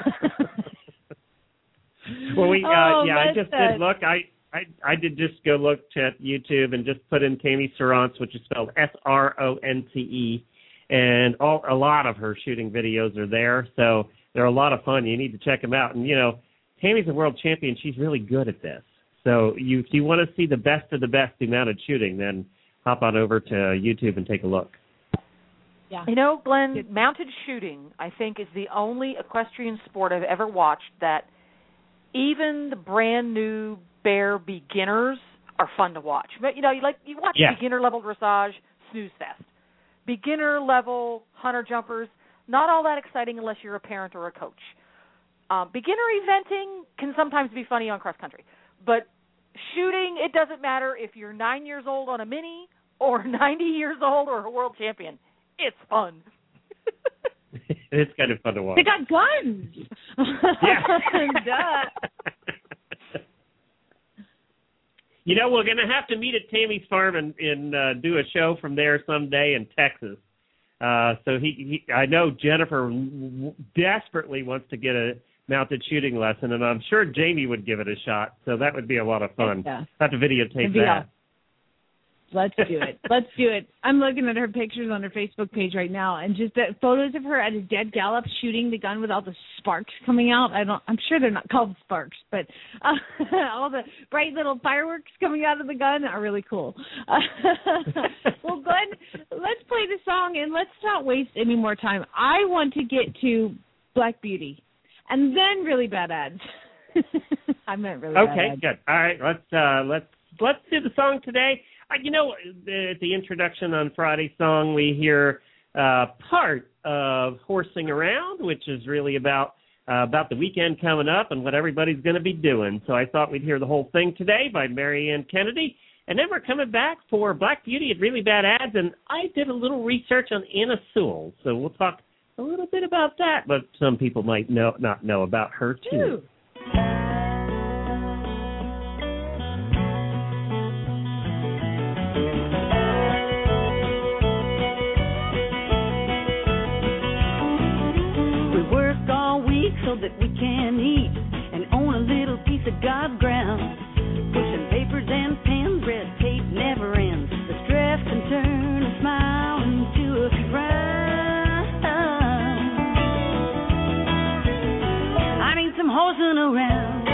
Well, we, uh, oh, yeah, I just did look. I, I, I did just go look at YouTube and just put in Tammy Schrantz, which is spelled S R O N C E, and all a lot of her shooting videos are there, so they're a lot of fun. You need to check them out. And, you know, Tammy's a world champion. She's really good at this. So you, if you want to see the best of the best in mounted shooting, then hop on over to YouTube and take a look. Yeah. You know, Glenn, mounted shooting, I think, is the only equestrian sport I've ever watched that even the brand new bear beginners are fun to watch. But, you know, you like you watch yeah. beginner level dressage, snooze fest. Beginner level hunter jumpers, not all that exciting unless you're a parent or a coach. Um, beginner eventing can sometimes be funny on cross country, but shooting, it doesn't matter if you're nine years old on a mini or ninety years old or a world champion. It's fun. It's kind of fun to watch. They got guns. Yeah. Duh. You know, we're going to have to meet at Tammy's farm and, and uh, do a show from there someday in Texas. Uh, so he, he, I know Jennifer w- desperately wants to get a mounted shooting lesson, and I'm sure Jamie would give it a shot. So that would be a lot of fun. Yeah. I'll have to videotape that. Awesome. Let's do it. Let's do it. I'm looking at her pictures on her Facebook page right now, and just the photos of her at a dead gallop shooting the gun with all the sparks coming out. I don't. I'm sure they're not called sparks, but uh, all the bright little fireworks coming out of the gun are really cool. Uh, well, Glenn, let's play the song and let's not waste any more time. I want to get to Black Beauty, and then really bad ads. I meant really okay, bad ads. Okay, good. All right, let's uh, let's let's do the song today. You know, at the introduction on Friday's song, we hear uh, part of Horsing Around, which is really about uh, about the weekend coming up and what everybody's going to be doing. So I thought we'd hear the whole thing today by Marianne Kennedy. And then we're coming back for Black Beauty at Really Bad Ads. And I did a little research on Anna Sewell. So we'll talk a little bit about that, but some people might know, not know about her, too. Ooh. So that we can eat and own a little piece of God's ground. Pushing papers and pens, red tape never ends. The stress can turn a smile into a frown. I need some horsing around.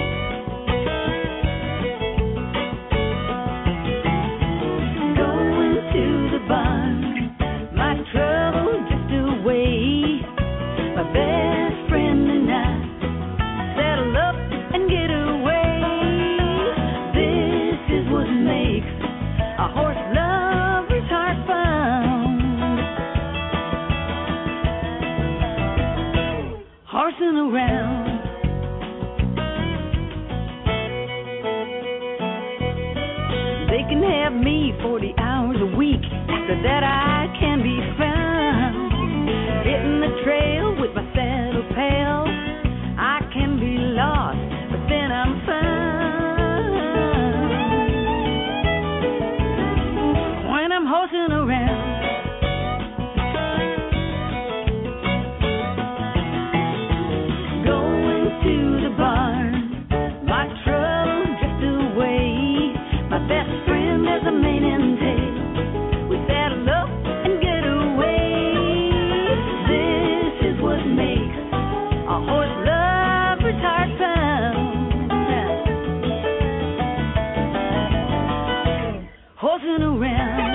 Going to the barn, my trouble just away. My best friend and I settle up and get away. This is what makes a horse lover's heart bound. Horsing around. They can have me forty hours a week. After that I can be found hitting the trail with my saddle pail. I can be lost, but then I'm found when I'm horsing around. Going to the barn, my trouble just away. My best friend is a mane and tail. We saddle up and get away. A horse lover's heart bound. Horsing around.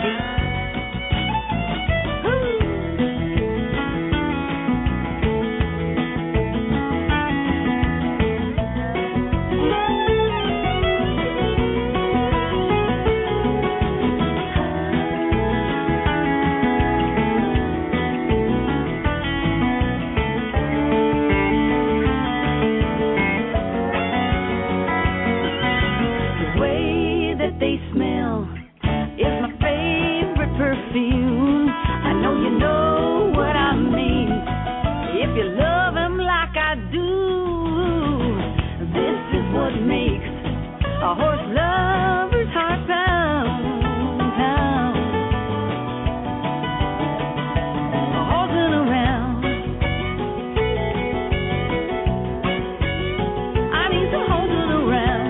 I know you know what I mean. If you love him like I do, this is what makes a horse lover's heart pound, pound. Horsing around. I need some horsing around.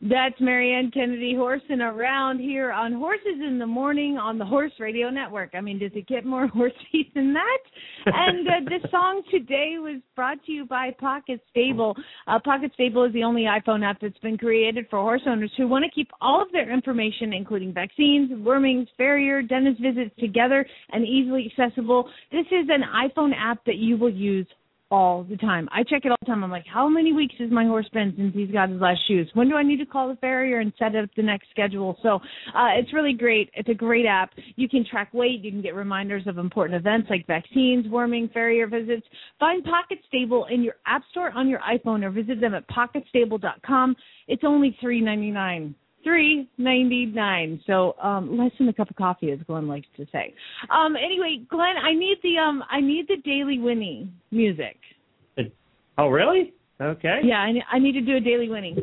That's Marianne Kennedy horsing around here on Horses in the Morning on the Horse Radio Network. I mean, does it get more horsey than that? And uh, the song today was brought to you by Pocket Stable. Uh, Pocket Stable is the only iPhone app that's been created for horse owners who want to keep all of their information, including vaccines, wormings, farrier, dentist visits, together and easily accessible. This is an iPhone app that you will use all the time. I check it all the time. I'm like, how many weeks has my horse been since he's got his last shoes? When do I need to call the farrier and set up the next schedule? So uh, it's really great. It's a great app. You can track weight. You can get reminders of important events like vaccines, worming, farrier visits. Find Pocket Stable in your app store on your iPhone or visit them at pocket stable dot com. It's only three ninety-nine. three ninety-nine. So um, less than a cup of coffee, as Glenn likes to say. Um, anyway, Glenn, I need the um, I need the Daily Winnie music. Oh, really? Okay. Yeah, I, I need to do a Daily Winnie.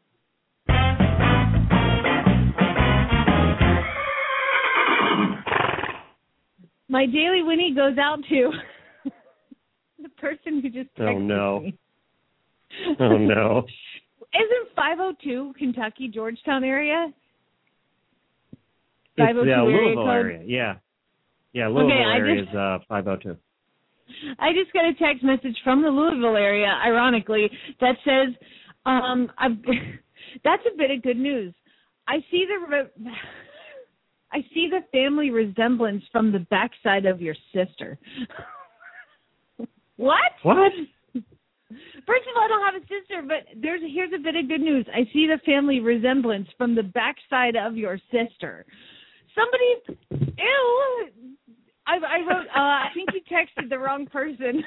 My Daily Winnie goes out to the person who just texted Oh, no. me. Oh, no. Isn't five oh two Kentucky, Georgetown area? It's five oh two the uh, area Louisville code? area, yeah. Yeah, Louisville Okay, I area just- is uh, five oh two. I just got a text message from the Louisville area, ironically, that says, um, I've, that's a bit of good news. I see the re- I see the family resemblance from the backside of your sister. What? What? First of all, I don't have a sister, but there's here's a bit of good news. I see the family resemblance from the backside of your sister. Somebody, ew. I, I wrote, uh, I think you texted the wrong person.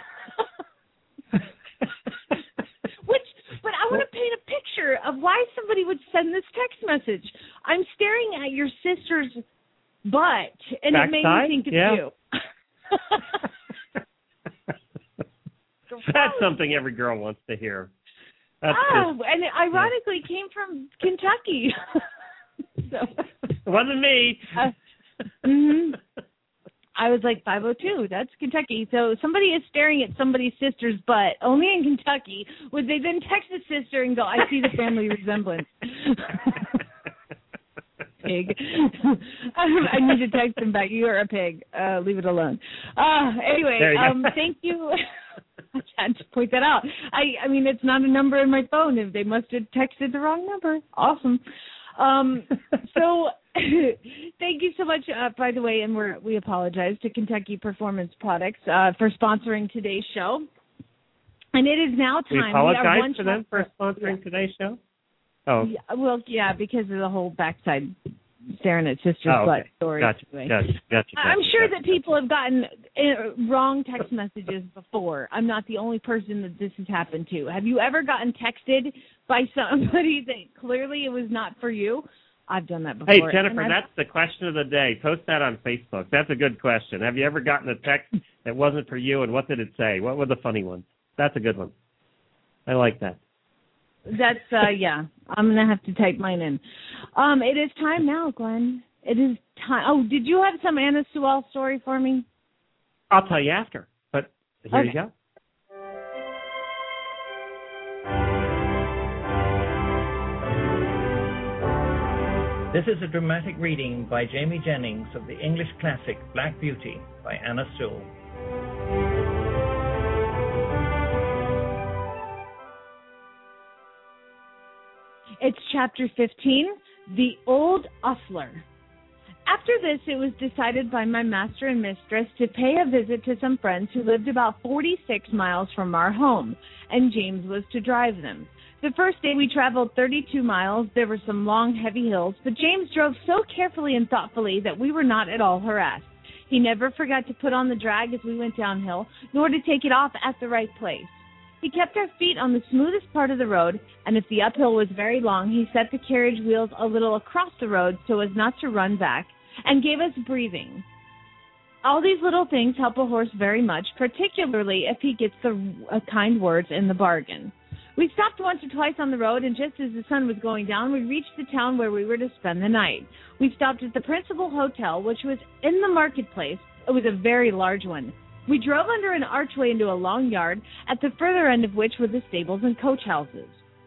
Which, but I want to paint a picture of why somebody would send this text message. I'm staring at your sister's butt, and Backside? it made me think of Yeah. you. That's something every girl wants to hear. That's ah, just, and it ironically yeah. came from Kentucky. So, it wasn't me. Uh, mm-hmm. I was like, five oh two, that's Kentucky. So somebody is staring at somebody's sister's butt, only in Kentucky. Would they then text the sister and go, I see the family resemblance? Pig. I need to text him back. You are a pig. Uh, leave it alone. Uh, anyway, you um, thank you. I had to point that out. I, I mean, it's not a number in my phone. If they must have texted the wrong number. Awesome. Um, so thank you so much, uh, by the way, and we're, we apologize to Kentucky Performance Products uh, for sponsoring today's show. And it is now time. We apologize we to them for sponsoring yeah. today's show? Oh. Yeah, well, yeah, because of the whole backside staring at sister's oh, okay. butt story. Gotcha, anyway. gotcha, gotcha, gotcha. I'm sure gotcha, that people have gotten uh, wrong text messages before. I'm not the only person that this has happened to. Have you ever gotten texted by somebody that clearly it was not for you? I've done that before. Hey, Jennifer, that's the question of the day. Post that on Facebook. That's a good question. Have you ever gotten a text that wasn't for you, and what did it say? What were the funny ones? That's a good one. I like that. That's, uh, yeah, I'm going to have to type mine in. Um, it is time now, Glenn. It is time. Oh, did you have some Anna Sewell story for me? I'll tell you after, but here okay. you go. This is a dramatic reading by Jamie Jennings of the English classic Black Beauty by Anna Sewell. It's chapter fifteen, The Old Ostler. After this, it was decided by my master and mistress to pay a visit to some friends who lived about forty-six miles from our home, and James was to drive them. The first day we traveled thirty-two miles. There were some long, heavy hills, but James drove so carefully and thoughtfully that we were not at all harassed. He never forgot to put on the drag as we went downhill, nor to take it off at the right place. He kept our feet on the smoothest part of the road, and if the uphill was very long, he set the carriage wheels a little across the road so as not to run back, and gave us breathing. All these little things help a horse very much, particularly if he gets the uh, kind words in the bargain. We stopped once or twice on the road, and just as the sun was going down, we reached the town where we were to spend the night. We stopped at the principal hotel, which was in the marketplace. It was a very large one. We drove under an archway into a long yard, at the further end of which were the stables and coach houses.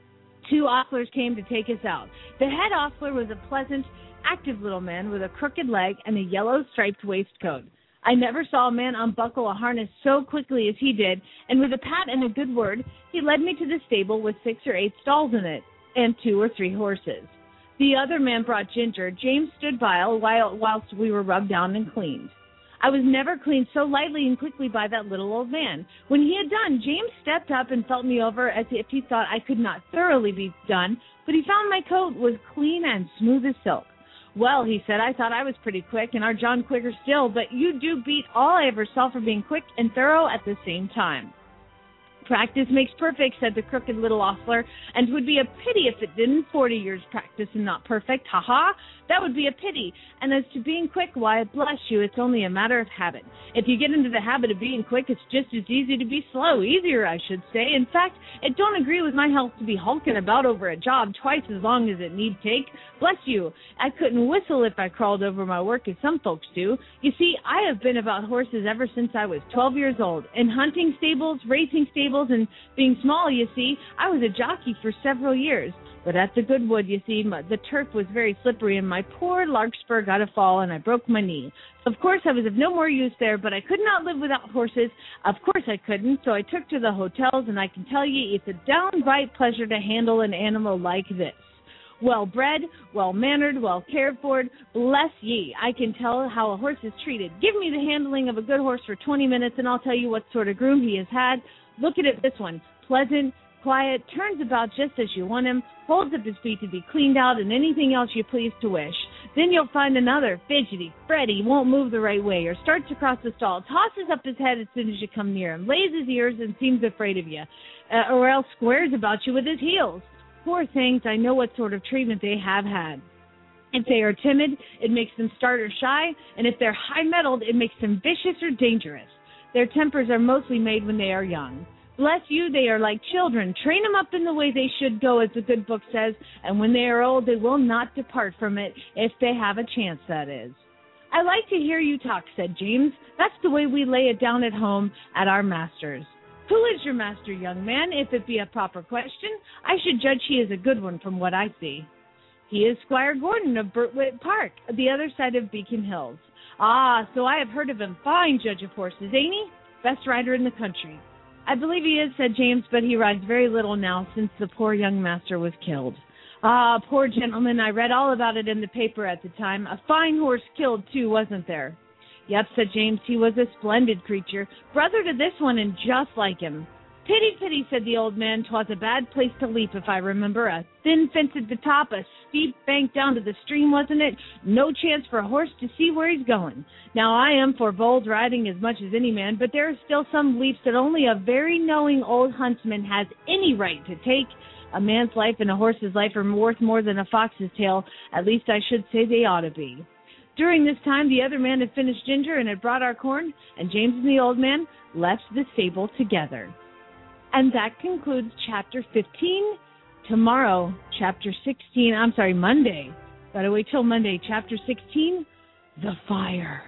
two ostlers came to take us out. The head ostler was a pleasant, active little man with a crooked leg and a yellow striped waistcoat. I never saw a man unbuckle a harness so quickly as he did, and with a pat and a good word, he led me to the stable with six or eight stalls in it, and two or three horses. The other man brought Ginger. James stood by while whilst we were rubbed down and cleaned. I was never cleaned so lightly and quickly by that little old man. When he had done, James stepped up and felt me over as if he thought I could not thoroughly be done, but he found my coat was clean and smooth as silk. Well, he said, I thought I was pretty quick, and our John quicker still, but you do beat all I ever saw for being quick and thorough at the same time. Practice makes perfect, said the crooked little ostler, and it would be a pity if it didn't. Forty years practice and not perfect, ha-ha. That would be a pity. And as to being quick, why, bless you, it's only a matter of habit. If you get into the habit of being quick, it's just as easy to be slow. Easier, I should say. In fact, it don't agree with my health to be hulking about over a job twice as long as it need take. Bless you, I couldn't whistle if I crawled over my work as some folks do. You see, I have been about horses ever since I was twelve years old. In hunting stables, racing stables, and being small, you see, I was a jockey for several years. But at the Goodwood, you see, my, the turf was very slippery, and my poor larkspur got a fall, and I broke my knee. Of course, I was of no more use there, but I could not live without horses. Of course I couldn't, so I took to the hotels, and I can tell you it's a downright pleasure to handle an animal like this. Well-bred, well-mannered, well-cared for, bless ye. I can tell how a horse is treated. Give me the handling of a good horse for twenty minutes, and I'll tell you what sort of groom he has had. Look at it, this one. Pleasant, quiet, turns about just as you want him, holds up his feet to be cleaned out, and anything else you please to wish. Then you'll find another, fidgety, fretty, won't move the right way, or starts across the stall, tosses up his head as soon as you come near him, lays his ears and seems afraid of you, uh, or else squares about you with his heels. Poor things, I know what sort of treatment they have had. If they are timid, it makes them start or shy, and if they're high-mettled, it makes them vicious or dangerous. Their tempers are mostly made when they are young. Bless you, they are like children. Train them up in the way they should go, as the good book says, and when they are old, they will not depart from it, if they have a chance, that is. I like to hear you talk, said James. That's the way we lay it down at home at our master's. Who is your master, young man? If it be a proper question, I should judge he is a good one from what I see. He is Squire Gordon of Birtwick Park, the other side of Beacon Hills. Ah, so I have heard of him. Fine judge of horses, ain't he? Best rider in the country. I believe he is, said James, but he rides very little now since the poor young master was killed. Ah, poor gentleman, I read all about it in the paper at the time. A fine horse killed, too, wasn't there? Yep, said James, he was a splendid creature, brother to this one and just like him. Pity, pity, said the old man, 'twas a bad place to leap, if I remember. A thin fence at the top, a steep bank down to the stream, wasn't it? No chance for a horse to see where he's going. Now, I am for bold riding as much as any man, but there are still some leaps that only a very knowing old huntsman has any right to take. A man's life and a horse's life are worth more than a fox's tail. At least I should say they ought to be. During this time, the other man had finished Ginger and had brought our corn, and James and the old man left the stable together. And that concludes Chapter fifteen. Tomorrow, Chapter sixteen, I'm sorry, Monday. Gotta wait till Monday. Chapter sixteen, The Fire.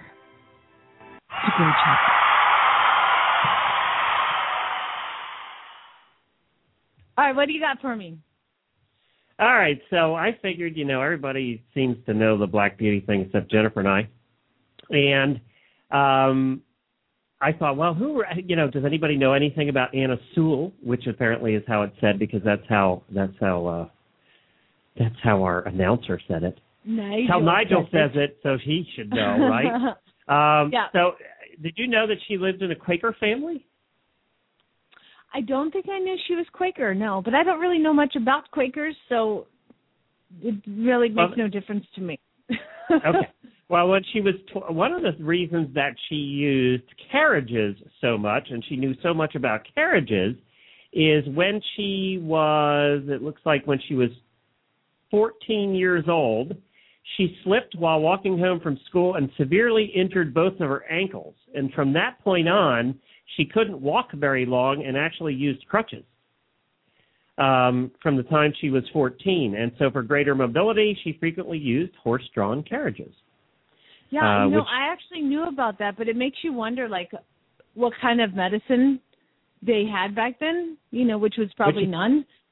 It's a great chapter. All right, what do you got for me? All right, so I figured, you know, everybody seems to know the Black Beauty thing except Jennifer and I. And um, I thought, well, who, you know, does anybody know anything about Anna Sewell, which apparently is how it's said because that's how that's how uh, that's how our announcer said it. Nigel how Nigel says says it, so he should know, right? um, yeah. So, did you know that she lived in a Quaker family? I don't think I knew she was Quaker, no. But I don't really know much about Quakers, so it really makes well, no difference to me. Okay. Well, when she was tw- one of the reasons that she used carriages so much, and she knew so much about carriages, is when she was, it looks like when she was fourteen years old, she slipped while walking home from school and severely injured both of her ankles. And from that point on, she couldn't walk very long and actually used crutches um, from the time she was fourteen. And so for greater mobility, she frequently used horse-drawn carriages. Yeah, uh, you know, which, I actually knew about that, but it makes you wonder, like, what kind of medicine they had back then, you know, which was probably which is, none.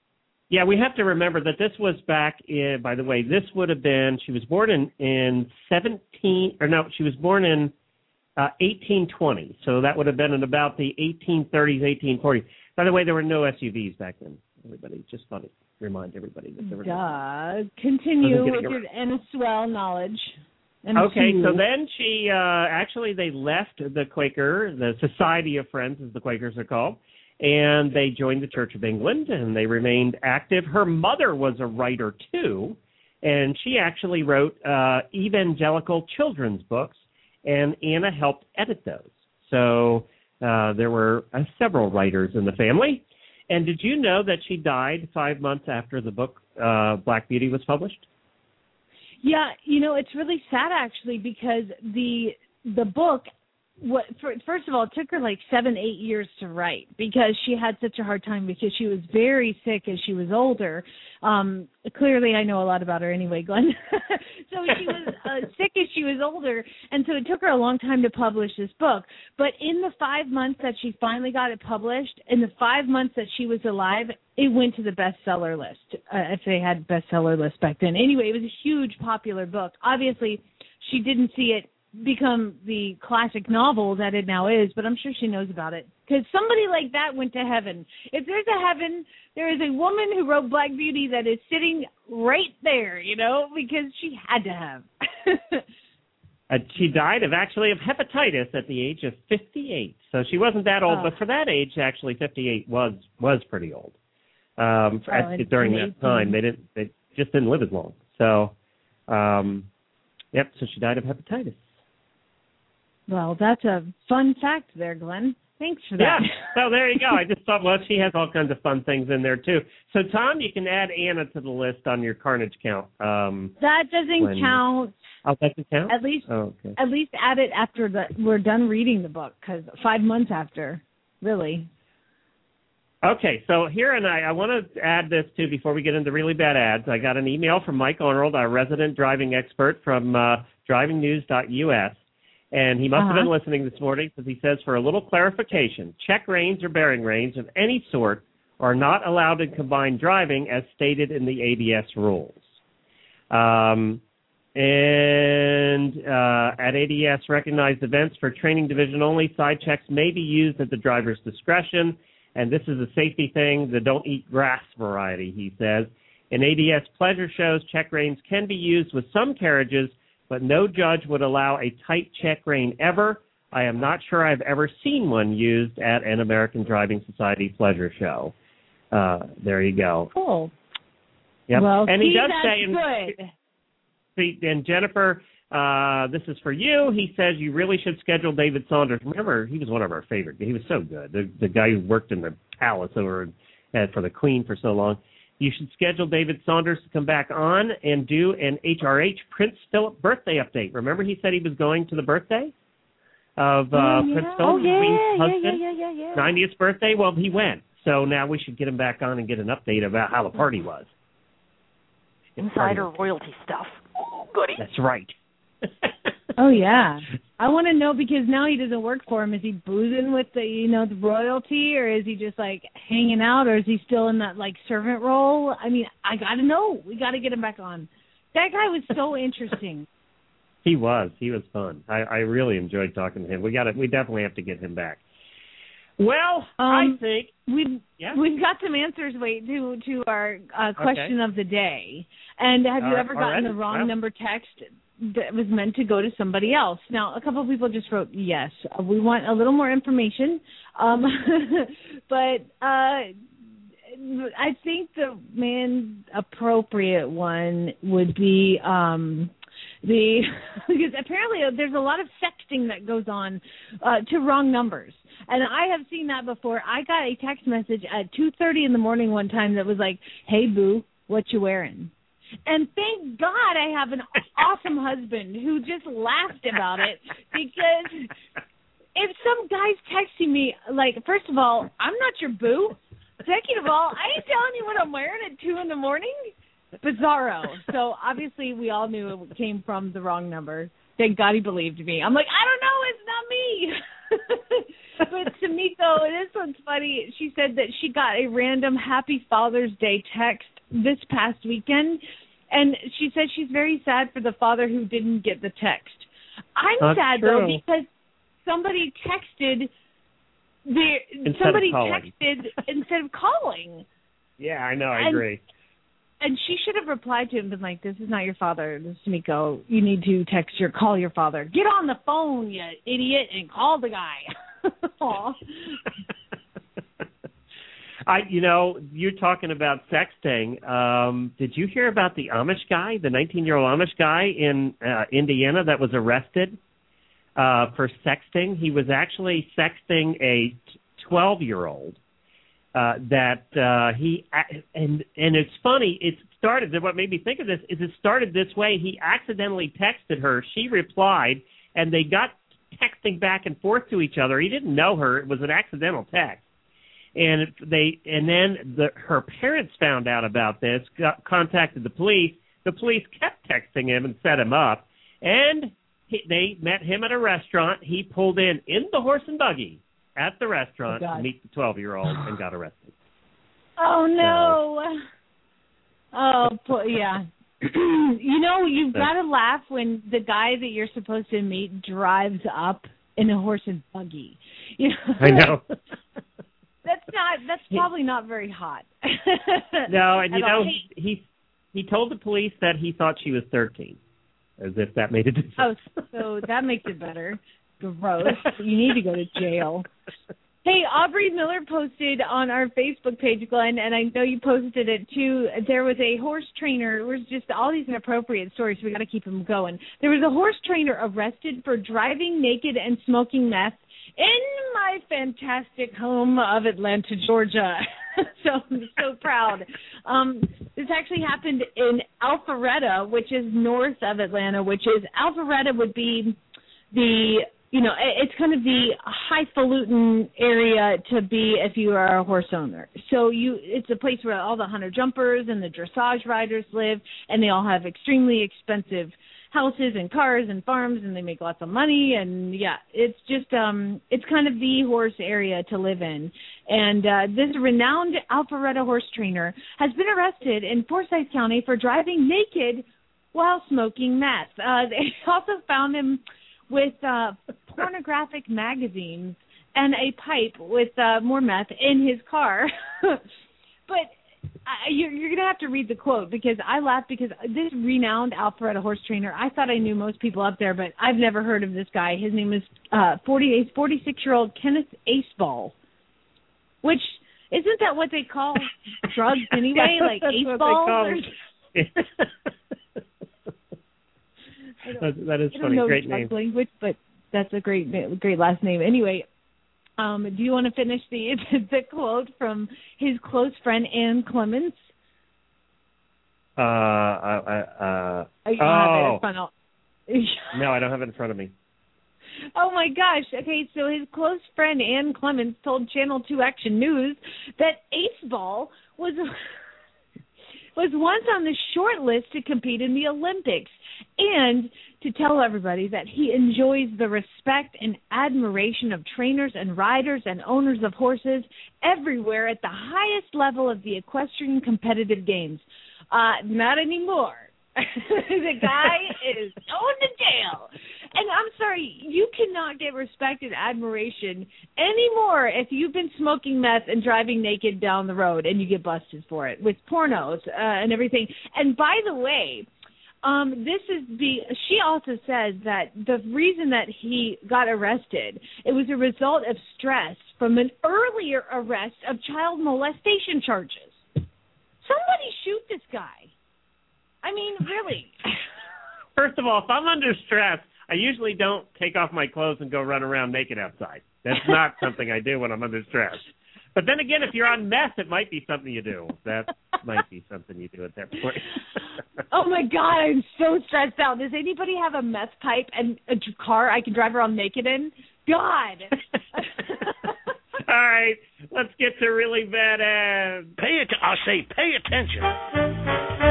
Yeah, we have to remember that this was back in, by the way, this would have been, she was born in, in seventeen, or no, she was born in uh, eighteen twenty. So that would have been in about the eighteen thirties, eighteen forties. By the way, there were no S U Vs back then. Everybody, just thought to remind everybody that there were Duh. no. Continue with your N S W L knowledge. Okay, so then she, uh, actually they left the Quaker, the Society of Friends, as the Quakers are called, and they joined the Church of England, and they remained active. Her mother was a writer, too, and she actually wrote uh, evangelical children's books, and Anna helped edit those. So uh, there were uh, several writers in the family. And did you know that she died five months after the book uh, Black Beauty was published? Yeah, you know, it's really sad actually because the the book, what for, first of all, it took her like seven, eight years to write because she had such a hard time because she was very sick as she was older. Um, clearly, I know a lot about her anyway, Glenn. So she was uh, sick as she was older, and so it took her a long time to publish this book. But in the five months that she finally got it published, in the five months that she was alive, it went to the bestseller list, uh, if they had bestseller lists back then. Anyway, it was a huge popular book. Obviously, she didn't see it become the classic novel that it now is, but I'm sure she knows about it. Because somebody like that went to heaven. If there's a heaven, there is a woman who wrote Black Beauty that is sitting right there, you know, because she had to have. uh, she died of actually of hepatitis at the age of fifty-eight. So she wasn't that old, oh. but for that age, actually, fifty-eight was was pretty old. Um, oh, at, during that eighteen. time, they didn't they just didn't live as long. So, um, yep. So she died of hepatitis. Well, that's a fun fact there, Glenn. Thanks for that. Yeah, so there you go. I just thought, well, she has all kinds of fun things in there, too. So, Tom, you can add Anna to the list on your Carnage count. Um, that doesn't when, count. Oh, that doesn't count? At least, oh, okay. At least add it after the, we're done reading the book, because five months after, really. Okay, so here, and I, I want to add this, too, before we get into really bad ads. I got an email from Mike Arnold, our resident driving expert from uh, driving news dot U S, and he must uh-huh. have been listening this morning because he says, for a little clarification, check reins or bearing reins of any sort are not allowed in combined driving as stated in the A B S rules. Um, and uh, at A D S recognized events for training division only, side checks may be used at the driver's discretion, and this is a safety thing, the don't eat grass variety, he says. In A D S pleasure shows, check reins can be used with some carriages, but no judge would allow a tight check rein ever. I am not sure I've ever seen one used at an American Driving Society pleasure show. Uh, there you go. Cool. Yep. Well, and see, he does that's say, good. See, and Jennifer, uh, this is for you. He says you really should schedule David Saunders. Remember, he was one of our favorites. He was so good. The, the guy who worked in the palace over at, for the Queen for so long. You should schedule David Saunders to come back on and do an H R H Prince Philip birthday update. Remember he said he was going to the birthday of uh, oh, yeah. Prince Philip, oh, yeah, Queen's yeah, husband, yeah, yeah, yeah, yeah. ninetieth birthday? Well, he went. So now we should get him back on and get an update about how the party was. Insider royalty stuff. Goody. That's right. Oh, yeah. I want to know because now he doesn't work for him. Is he boozing with the, you know, the royalty, or is he just, like, hanging out, or is he still in that, like, servant role? I mean, I got to know. We got to get him back on. That guy was so interesting. He was. He was fun. I, I really enjoyed talking to him. We got to, we definitely have to get him back. Well, um, I think we've yeah. we've got some answers. Wait to to our uh, question okay. of the day. And have All you right, ever gotten already? the wrong wow. number text that was meant to go to somebody else? Now, a couple of people just wrote yes. Uh, we want a little more information, um, but uh, I think the man appropriate one would be um, the because apparently there's a lot of sexting that goes on uh, to wrong numbers. And I have seen that before. I got a text message at two thirty in the morning one time that was like, "Hey, boo, what you wearing?" And thank God I have an awesome husband who just laughed about it, because if some guy's texting me, like, first of all, I'm not your boo. Second of all, I ain't telling you what I'm wearing at two in the morning. Bizarro. So obviously we all knew it came from the wrong number. Thank God he believed me. I'm like, I don't know, it's not me. But Sumiko, this one's funny. She said that she got a random Happy Father's Day text this past weekend, and she said she's very sad for the father who didn't get the text. I'm That's sad, true. though, because somebody texted, the, Instead somebody of calling. texted instead of calling. Yeah, I know. I And- agree. And she should have replied to him, been like, this is not your father. This is Sumiko. You need to text your, call your father. Get on the phone, you idiot, and call the guy. Aw. I, you know, you're talking about sexting. Um, did you hear about the Amish guy, the nineteen-year-old Amish guy in uh, Indiana that was arrested uh, for sexting? He was actually sexting a twelve-year-old. Uh, that uh, he and and it's funny. It started. What made me think of this is it started this way. He accidentally texted her. She replied, and they got texting back and forth to each other. He didn't know her. It was an accidental text, and they and then the her parents found out about this. Got, contacted the police. The police kept texting him and set him up, and he, they met him at a restaurant. He pulled in in the horse and buggy at the restaurant Oh, to meet the twelve-year-old and got arrested. Oh, no. Oh, po- yeah. You know, you've got to laugh when the guy that you're supposed to meet drives up in a horse and buggy. You know? I know. That's not. That's probably not very hot. No, and you At know, all. he, he he told the police that he thought she was thirteen, as if that made a difference. Oh, so that makes it better. Gross. You need to go to jail. Hey, Aubrey Miller posted on our Facebook page, Glenn, and I know you posted it too. There was a horse trainer. It was just all these inappropriate stories, so we got to keep them going. There was a horse trainer arrested for driving naked and smoking meth in my fantastic home of Atlanta, Georgia. So I'm so proud. Um, this actually happened in Alpharetta, which is north of Atlanta, which is Alpharetta would be the You know, it's kind of the highfalutin area to be if you are a horse owner. So you, it's a place where all the hunter jumpers and the dressage riders live, and they all have extremely expensive houses and cars and farms, and they make lots of money. And yeah, it's just, um, it's kind of the horse area to live in. And uh, this renowned Alpharetta horse trainer has been arrested in Forsyth County for driving naked while smoking meth. Uh, they also found him with uh, pornographic magazines and a pipe with uh, more meth in his car. But uh, you're, you're going to have to read the quote, because I laughed because this renowned Alpharetta horse trainer, I thought I knew most people up there, but I've never heard of this guy. His name is uh, forty, forty-six-year-old Kenneth Aceball, which isn't that what they call drugs anyway, Yeah, like that's ace what they balls? call Or... them. That, that is I don't funny. know Great drug name. language, but that's a great, great last name. Anyway, um, do you want to finish the the quote from his close friend Ann Clements? Uh, uh, uh, Oh, you don't have it oh. in front of. No, I don't have it in front of me. Oh my gosh. Okay, so his close friend Ann Clements told Channel two Action News that Aceball was was once on the short list to compete in the Olympics, and to tell everybody that he enjoys the respect and admiration of trainers and riders and owners of horses everywhere at the highest level of the equestrian competitive games. Uh, not anymore. The guy is going to jail. And I'm sorry, you cannot get respect and admiration anymore if you've been smoking meth and driving naked down the road and you get busted for it with pornos uh, and everything. And by the way, um, this is the. She also says that the reason that he got arrested, it was a result of stress from an earlier arrest of child molestation charges. Somebody shoot this guy. I mean, really. First of all, if I'm under stress, I usually don't take off my clothes and go run around naked outside. That's not something I do when I'm under stress. But then again, if you're on meth, it might be something you do. That might be something you do at that point. Oh, my God, I'm so stressed out. Does anybody have a meth pipe and a d- car I can drive around naked in? God. All right, let's get to really bad ads. Pay it. I say, pay attention.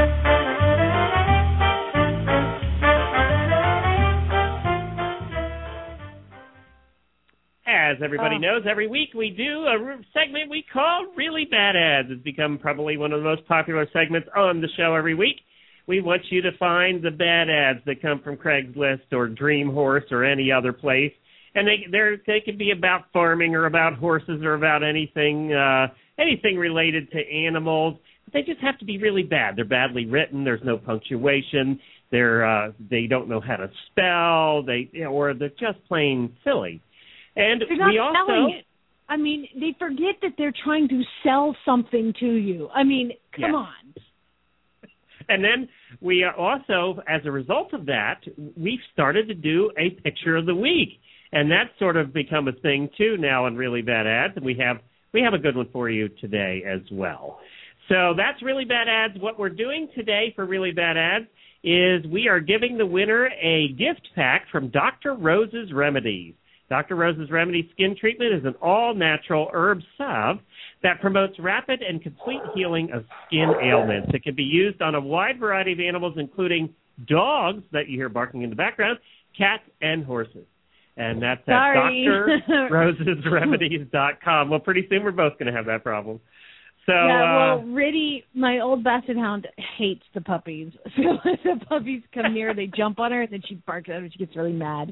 As everybody Oh. knows, every week we do a r- segment we call Really Bad Ads. It's become probably one of the most popular segments on the show every week. We want you to find the bad ads that come from Craigslist or Dream Horse or any other place. And they they're, they can be about farming or about horses or about anything uh, anything related to animals. But they just have to be really bad. They're badly written. There's no punctuation. They're uh, they don't know how to spell. They you know, or they're just plain silly. And They're not we also selling it. I mean, they forget that they're trying to sell something to you. I mean, come Yes. on. And then we are also, as a result of that, we've started to do a picture of the week. And that's sort of become a thing, too, now in Really Bad Ads. And we have we have a good one for you today as well. So that's Really Bad Ads. What we're doing today for Really Bad Ads is we are giving the winner a gift pack from Doctor Rose's Remedies. Doctor Rose's Remedies Skin Treatment is an all-natural herb salve that promotes rapid and complete healing of skin ailments. It can be used on a wide variety of animals, including dogs that you hear barking in the background, cats, and horses. And that's at Sorry. Doctor Roses Remedies dot com. Well, pretty soon we're both going to have that problem. So, yeah, well, uh, Riddy, my old basset hound, hates the puppies. So when the puppies come near, they jump on her, and then she barks at them, and she gets really mad.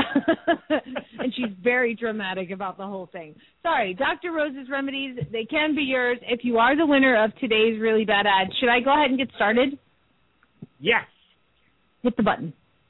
And she's very dramatic about the whole thing. Sorry, Doctor Rose's Remedies, they can be yours if you are the winner of today's Really Bad Ad. Should I go ahead and get started? yes. Hit the button.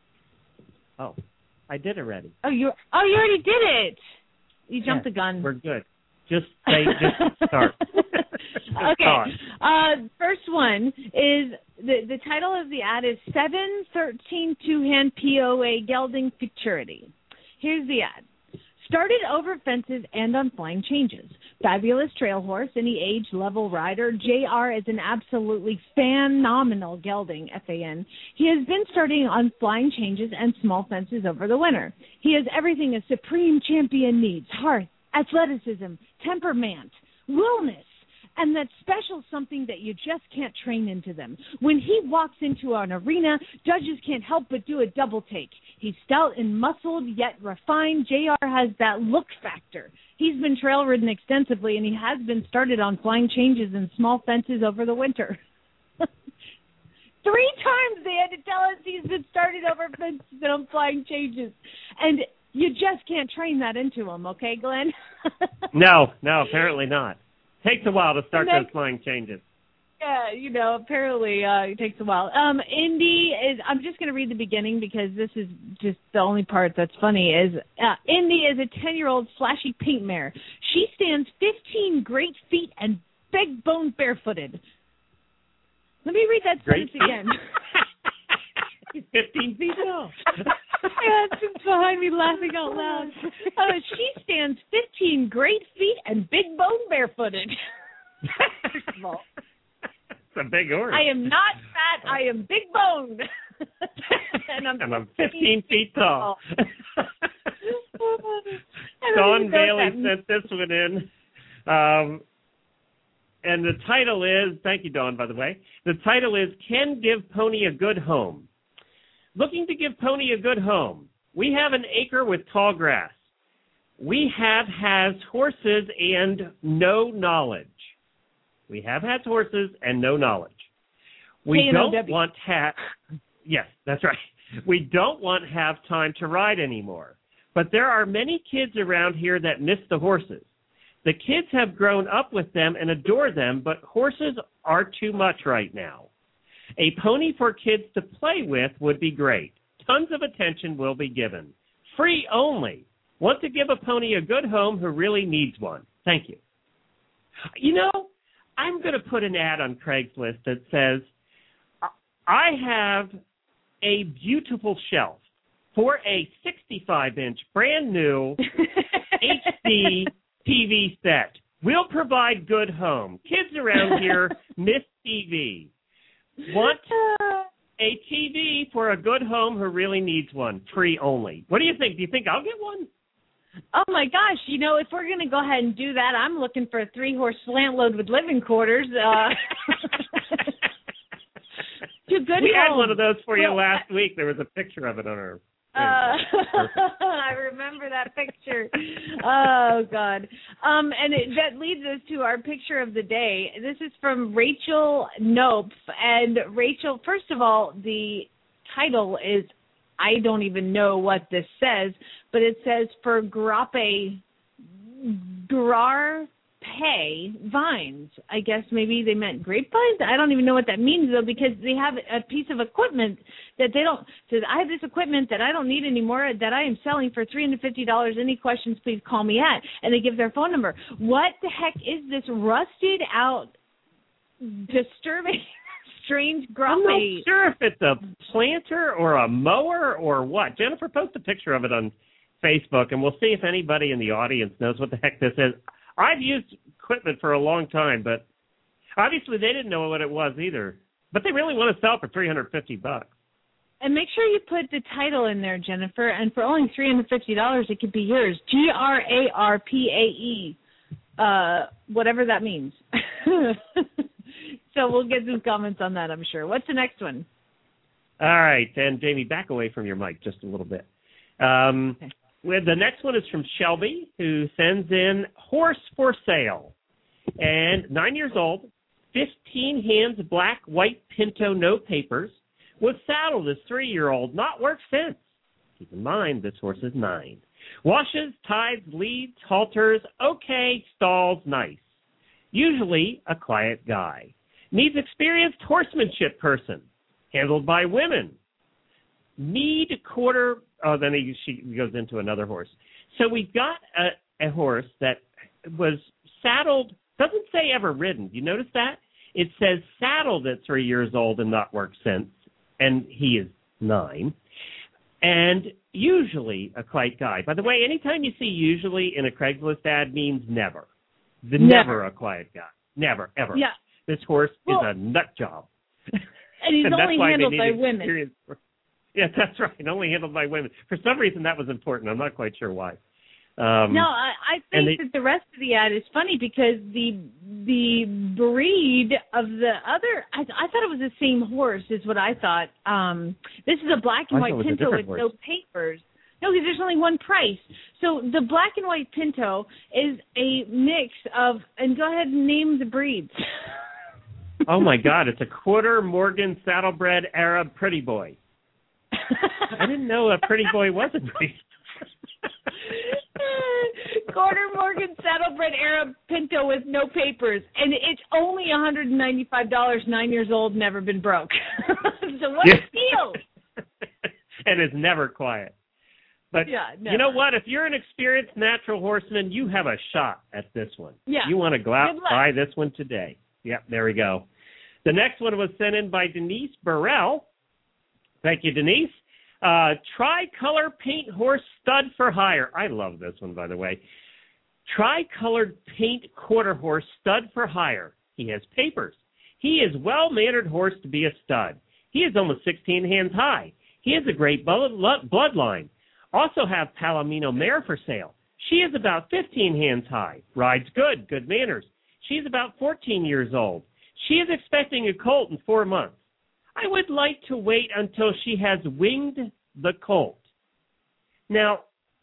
Oh, I did already. Oh, you oh, you already did it. You jumped Yes, the gun. We're good. Just say, just start. Okay. Uh, first one is the the title of the ad is seven thirteen two hand P O A gelding futurity. Here's the ad. Started over fences and on flying changes. Fabulous trail horse, any age, level rider. J R is an absolutely phenomenal gelding, F A N. He has been starting on flying changes and small fences over the winter. He has everything a supreme champion needs. Hearth, athleticism, temperament, willness, and that special something that you just can't train into them. When he walks into an arena, judges can't help but do a double take. He's stout and muscled, yet refined. J R has that look factor. He's been trail ridden extensively, and he has been started on flying changes and small fences over the winter. Three times they had to tell us he's been started over fences and on flying changes. And you just can't train that into him, okay, Glenn? No, no, apparently not. Takes a while to start Next. those flying changes. Yeah, you know, apparently uh, it takes a while. Um, Indy is, I'm just going to read the beginning because this is just the only part that's funny, is uh, Indy is a ten-year-old flashy pink mare. She stands fifteen great feet and big bone barefooted. Let me read that Great sentence again. fifteen feet tall. My husband's behind me laughing out loud. Uh, she stands fifteen great feet and big bone barefooted. First of all, It's a big horse. I am not fat. I am big boned. and I'm, and I'm fifteen feet tall. I don't Dawn even know Bailey what that sent this one in. Um, and the title is, thank you, Dawn, by the way. The title is, Can Give Pony a Good Home? Looking to give Pony a good home. We have an acre with tall grass. We have has horses and no knowledge. We have had horses and no knowledge. We K N O don't W. want to have, yes, that's right. We don't want to have time to ride anymore. But there are many kids around here that miss the horses. The kids have grown up with them and adore them, but horses are too much right now. A pony for kids to play with would be great. Tons of attention will be given. Free only. Want to give a pony a good home who really needs one. Thank you. You know, I'm going to put an ad on Craigslist that says, I have a beautiful shelf for a sixty-five inch brand new H D T V set. We'll provide good home. Kids around here miss T V. Want a T V for a good home who really needs one. Free only. What do you think? Do you think I'll get one? Oh, my gosh. You know, if we're going to go ahead and do that, I'm looking for a three-horse slant load with living quarters. Uh, to good we home. had one of those for you last week. There was a picture of it on our Uh, I remember that picture. Oh, God. Um, and it, that leads us to our picture of the day. This is from Rachel Nope. And Rachel, first of all, the title is, I don't even know what this says, but it says for Grape, Grar Pay vines. I guess maybe they meant grapevines. I don't even know what that means, though, because they have a piece of equipment that they don't. Says, I have this equipment that I don't need anymore that I am selling for three hundred fifty dollars. Any questions, please call me at. And they give their phone number. What the heck is this rusted out, disturbing, strange grape? I'm not sure if it's a planter or a mower or what. Jennifer, post a picture of it on Facebook, and we'll see if anybody in the audience knows what the heck this is. I've used equipment for a long time, but obviously they didn't know what it was either. But they really want to sell for three hundred fifty bucks. And make sure you put the title in there, Jennifer. And for only three hundred fifty dollars, it could be yours. G R A R P A E, uh, whatever that means. So we'll get some comments on that, I'm sure. What's the next one? All right, and Jamie, back away from your mic just a little bit. Um, okay. The next one is from Shelby, who sends in horse for sale. And nine years old, fifteen hands black, white Pinto, no papers, was saddled as three-year-old, not worked since. Keep in mind, this horse is nine. Washes, ties, leads, halters, okay, stalls, nice. Usually a quiet guy. Needs experienced horsemanship person, handled by women. Need quarter... Oh, then he, she goes into another horse. So we've got a, a horse that was saddled, doesn't say ever ridden. You notice that? It says saddled at three years old and not worked since, and he is nine. And usually a quiet guy. By the way, anytime you see usually in a Craigslist ad means never. The never. never a quiet guy. Never, ever. Yeah. This horse well, is a nut job. And he's and only handled by women. Yeah, that's right. Only handled by women. For some reason, that was important. I'm not quite sure why. Um, no, I, I think they, that the rest of the ad is funny because the the breed of the other, I, I thought it was the same horse is what I thought. Um, this is a black and white Pinto with horse. No papers. No, because there's only one price. So the black and white Pinto is a mix of, and go ahead and name the breeds. Oh, my God. It's a quarter Morgan saddlebred Arab pretty boy. I didn't know a pretty boy was a breed. Quarter Morgan saddlebred Arab Pinto with no papers, and it's only one hundred ninety-five dollars. Nine years old, never been broke. So what a steal! And it's never quiet. But yeah, you know what? If you're an experienced natural horseman, you have a shot at this one. Yeah. You want to go out and buy this one today. Yep, there we go. The next one was sent in by Denise Burrell. Thank you, Denise. Uh, Tricolor Paint Horse Stud for Hire. I love this one, by the way. Tricolored Paint Quarter Horse Stud for Hire. He has papers. He is well-mannered horse to be a stud. He is almost sixteen hands high. He has a great bloodline. Also have Palomino mare for sale. She is about fifteen hands high. Rides good, good manners. She is about fourteen years old. She is expecting a colt in four months. I would like to wait until she has winged the colt. Now,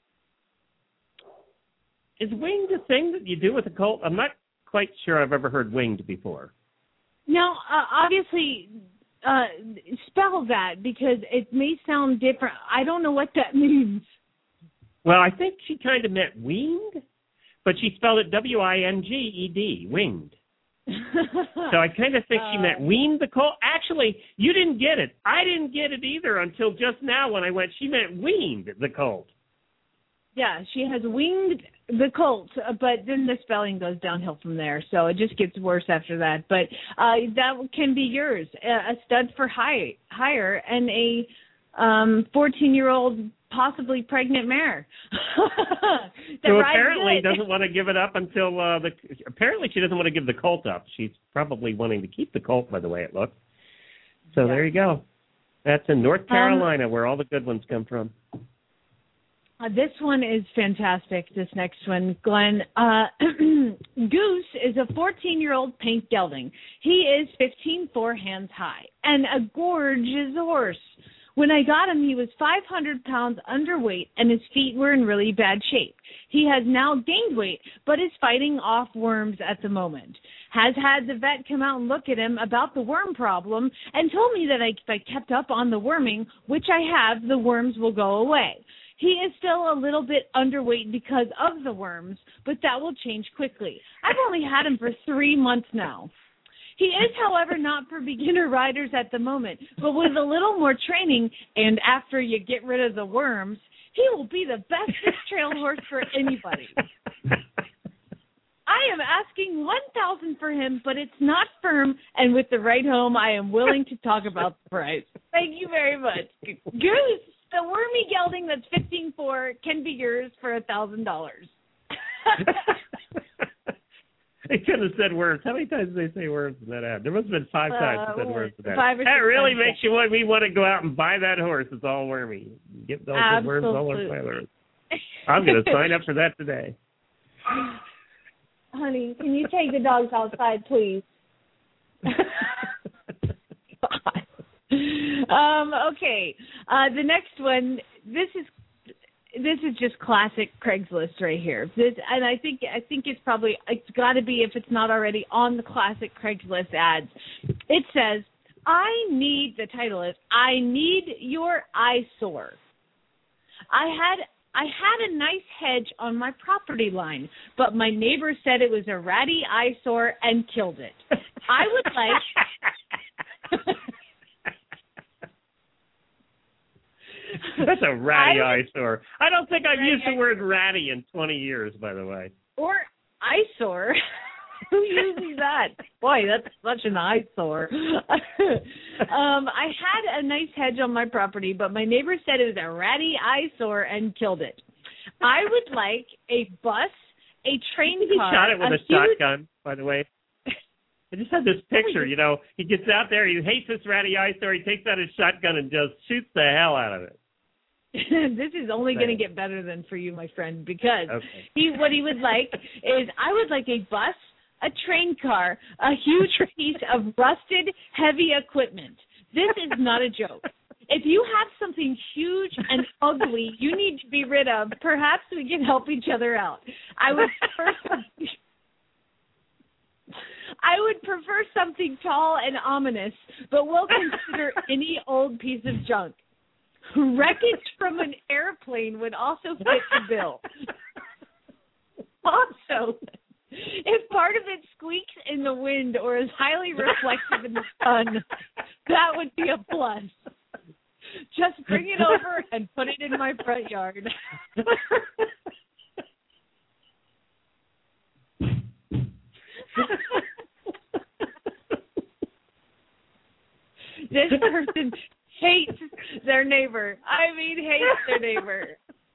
is winged a thing that you do with a colt? I'm not quite sure I've ever heard winged before. Now, uh, obviously, uh, spell that because it may sound different. I don't know what that means. Well, I think she kind of meant winged, but she spelled it W I N G E D, winged. So I kind of think she meant uh, weaned the colt. Actually, you didn't get it. I didn't get it either until just now when I went, she meant weaned the colt. Yeah, she has winged the colt, but then the spelling goes downhill from there, so it just gets worse after that. But uh, that can be yours, a stud for hire, hire and a um, fourteen-year-old possibly pregnant mare. So apparently doesn't want to give it up until uh, the. Apparently she doesn't want to give the colt up. She's probably wanting to keep the colt, by the way it looks. So yeah. There you go. That's in North Carolina, um, where all the good ones come from. Uh, this one is fantastic. This next one, Glenn. Uh, Goose is a fourteen-year-old paint gelding. He is fifteen four hands high and a gorgeous horse. When I got him, he was five hundred pounds underweight, and his feet were in really bad shape. He has now gained weight, but is fighting off worms at the moment. Has had the vet come out and look at him about the worm problem and told me that if I kept up on the worming, which I have, the worms will go away. He is still a little bit underweight because of the worms, but that will change quickly. I've only had him for three months now. He is, however, not for beginner riders at the moment, but with a little more training and after you get rid of the worms, he will be the best trail horse for anybody. I am asking one thousand dollars for him, but it's not firm, and with the right home, I am willing to talk about the price. Thank you very much. Goose, the wormy gelding that's fifteen four can be yours for one thousand dollars. They couldn't have said worms. How many times did they say worms in that ad? There must have been five times uh, they said worms in that five ad. or That six really times, makes you want me want to go out and buy that horse. It's all wormy. Get those worms all over my horse. I'm going to sign up for that today. Honey, can you take the dogs outside, please? um, okay. Uh, the next one, this is This is just classic Craigslist right here. This, and I think I think it's probably it's got to be if it's not already on the classic Craigslist ads. It says, "I need." The title is, "I need your eyesore." I had I had a nice hedge on my property line, but my neighbor said it was a ratty eyesore and killed it. I would like. That's a ratty I, eyesore. I don't think I've ratty used the word ratty in twenty years, by the way. Or eyesore. Who uses that? Boy, that's such an eyesore. um, I had a nice hedge on my property, but my neighbor said it was a ratty eyesore and killed it. I would like a bus, a train he car. He shot it with a, a huge... shotgun, by the way. I just had this picture, you know. He gets out there, he hates this ratty eyesore, he takes out his shotgun and just shoots the hell out of it. This is only going to get better than for you, my friend, because okay. he what he would like is I would like a bus, a train car, a huge piece of rusted, heavy equipment. This is not a joke. If you have something huge and ugly you need to be rid of, perhaps we can help each other out. I would prefer, I would prefer something tall and ominous, but we'll consider any old piece of junk. Wreckage from an airplane would also fit the bill. Also, if part of it squeaks in the wind or is highly reflective in the sun, that would be a plus. Just bring it over and put it in my front yard. This person hates their neighbor. I mean, hates their neighbor.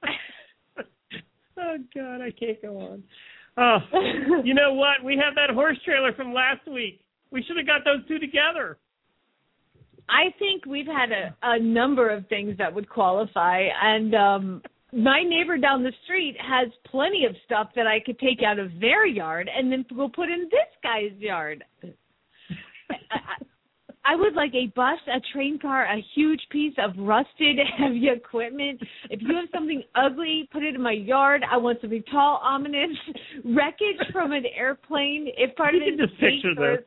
Oh, God, I can't go on. Oh, you know what? We have that horse trailer from last week. We should have got those two together. I think we've had a, a number of things that would qualify, and um, my neighbor down the street has plenty of stuff that I could take out of their yard and then we'll put in this guy's yard. I, I would like a bus, a train car, a huge piece of rusted, heavy equipment. If you have something ugly, put it in my yard. I want something tall, ominous, wreckage from an airplane. If part you of it can just picture this.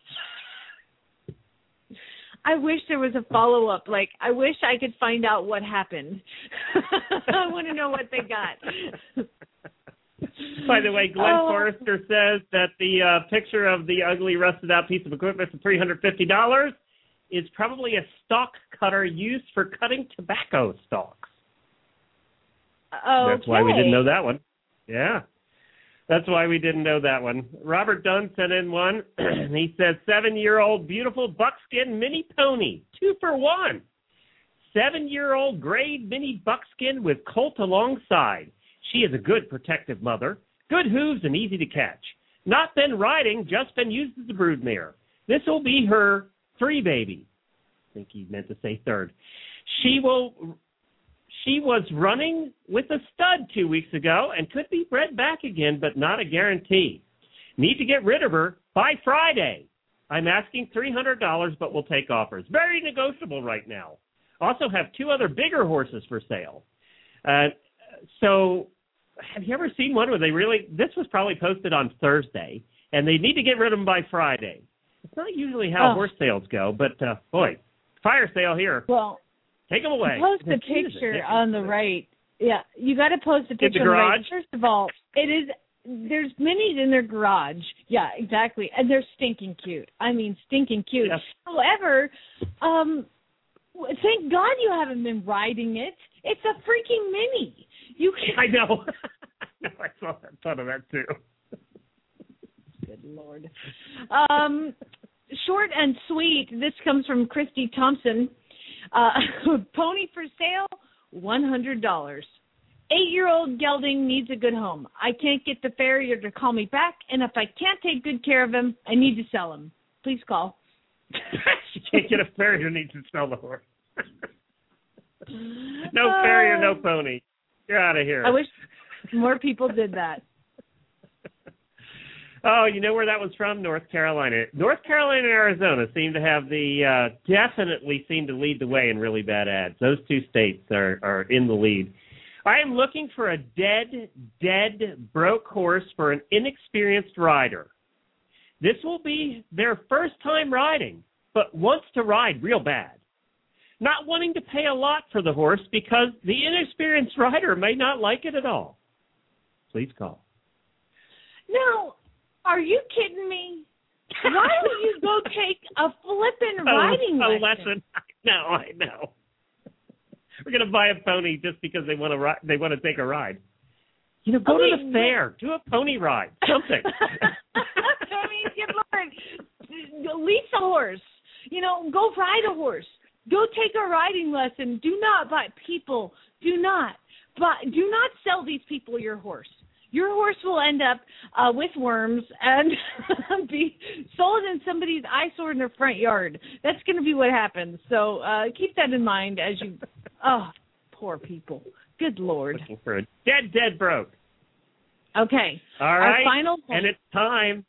I wish there was a follow-up. Like, I wish I could find out what happened. I want to know what they got. By the way, Glenn oh. Forrester says that the uh, picture of the ugly, rusted-out piece of equipment for three hundred fifty dollars is probably a stalk cutter used for cutting tobacco stalks. Okay. That's why we didn't know that one. Yeah. That's why we didn't know that one. Robert Dunn sent in one. He said, seven-year-old beautiful buckskin mini pony, two for one. Seven-year-old grade mini buckskin with colt alongside. She is a good protective mother, good hooves and easy to catch. Not been riding, just been used as a broodmare. This will be her three baby. I think he meant to say third. She will... She was running with a stud two weeks ago and could be bred back again, but not a guarantee. Need to get rid of her by Friday. I'm asking three hundred dollars, but we'll take offers. Very negotiable right now. also have two other bigger horses for sale. Uh, so have you ever seen one where they really, this was probably posted on Thursday, and they need to get rid of them by Friday. It's not usually how Oh. horse sales go, but uh, boy, fire sale here. Well, take them away. Post the They're cute, picture they're on the right. Yeah, you got to post a In picture the on the right. garage? First of all, it is. There's minis in their garage. Yeah, exactly, and they're stinking cute. I mean, stinking cute. Yes. However, um, thank God you haven't been riding it. It's a freaking mini. You can. I know. no, I saw that, thought of that too. Good Lord. Um, short and sweet. This comes from Christy Thompson. Uh, pony for sale, one hundred dollars. Eight-year-old gelding needs a good home. I can't get the farrier to call me back, and if I can't take good care of him, I need to sell him. Please call. You can't get a farrier, needs to sell the horse. no farrier, no pony. You're out of here. I wish more people did that. Oh, you know where that was from? North Carolina. North Carolina and Arizona seem to have the, uh, definitely seem to lead the way in really bad ads. Those two states are, are in the lead. I am looking for a dead, dead, broke horse for an inexperienced rider. This will be their first time riding, but wants to ride real bad. Not wanting to pay a lot for the horse because the inexperienced rider may not like it at all. Please call. No. Are you kidding me? Why don't you go take a flippin' riding a, a lesson? lesson? No, I know. We're gonna buy a pony just because they want to ride. They want to take a ride. You know, go Okay, to the fair, do a pony ride, something. I mean, good Lord, lease a horse. You know, go ride a horse. Go take a riding lesson. Do not buy people. Do not, but do not sell these people your horse. Your horse will end up uh, with worms and be sold in somebody's eyesore in their front yard. That's going to be what happens. So uh, keep that in mind as you. Oh, poor people. Good Lord. Looking for a dead, dead broke. Okay. All right. Our final. And it's time.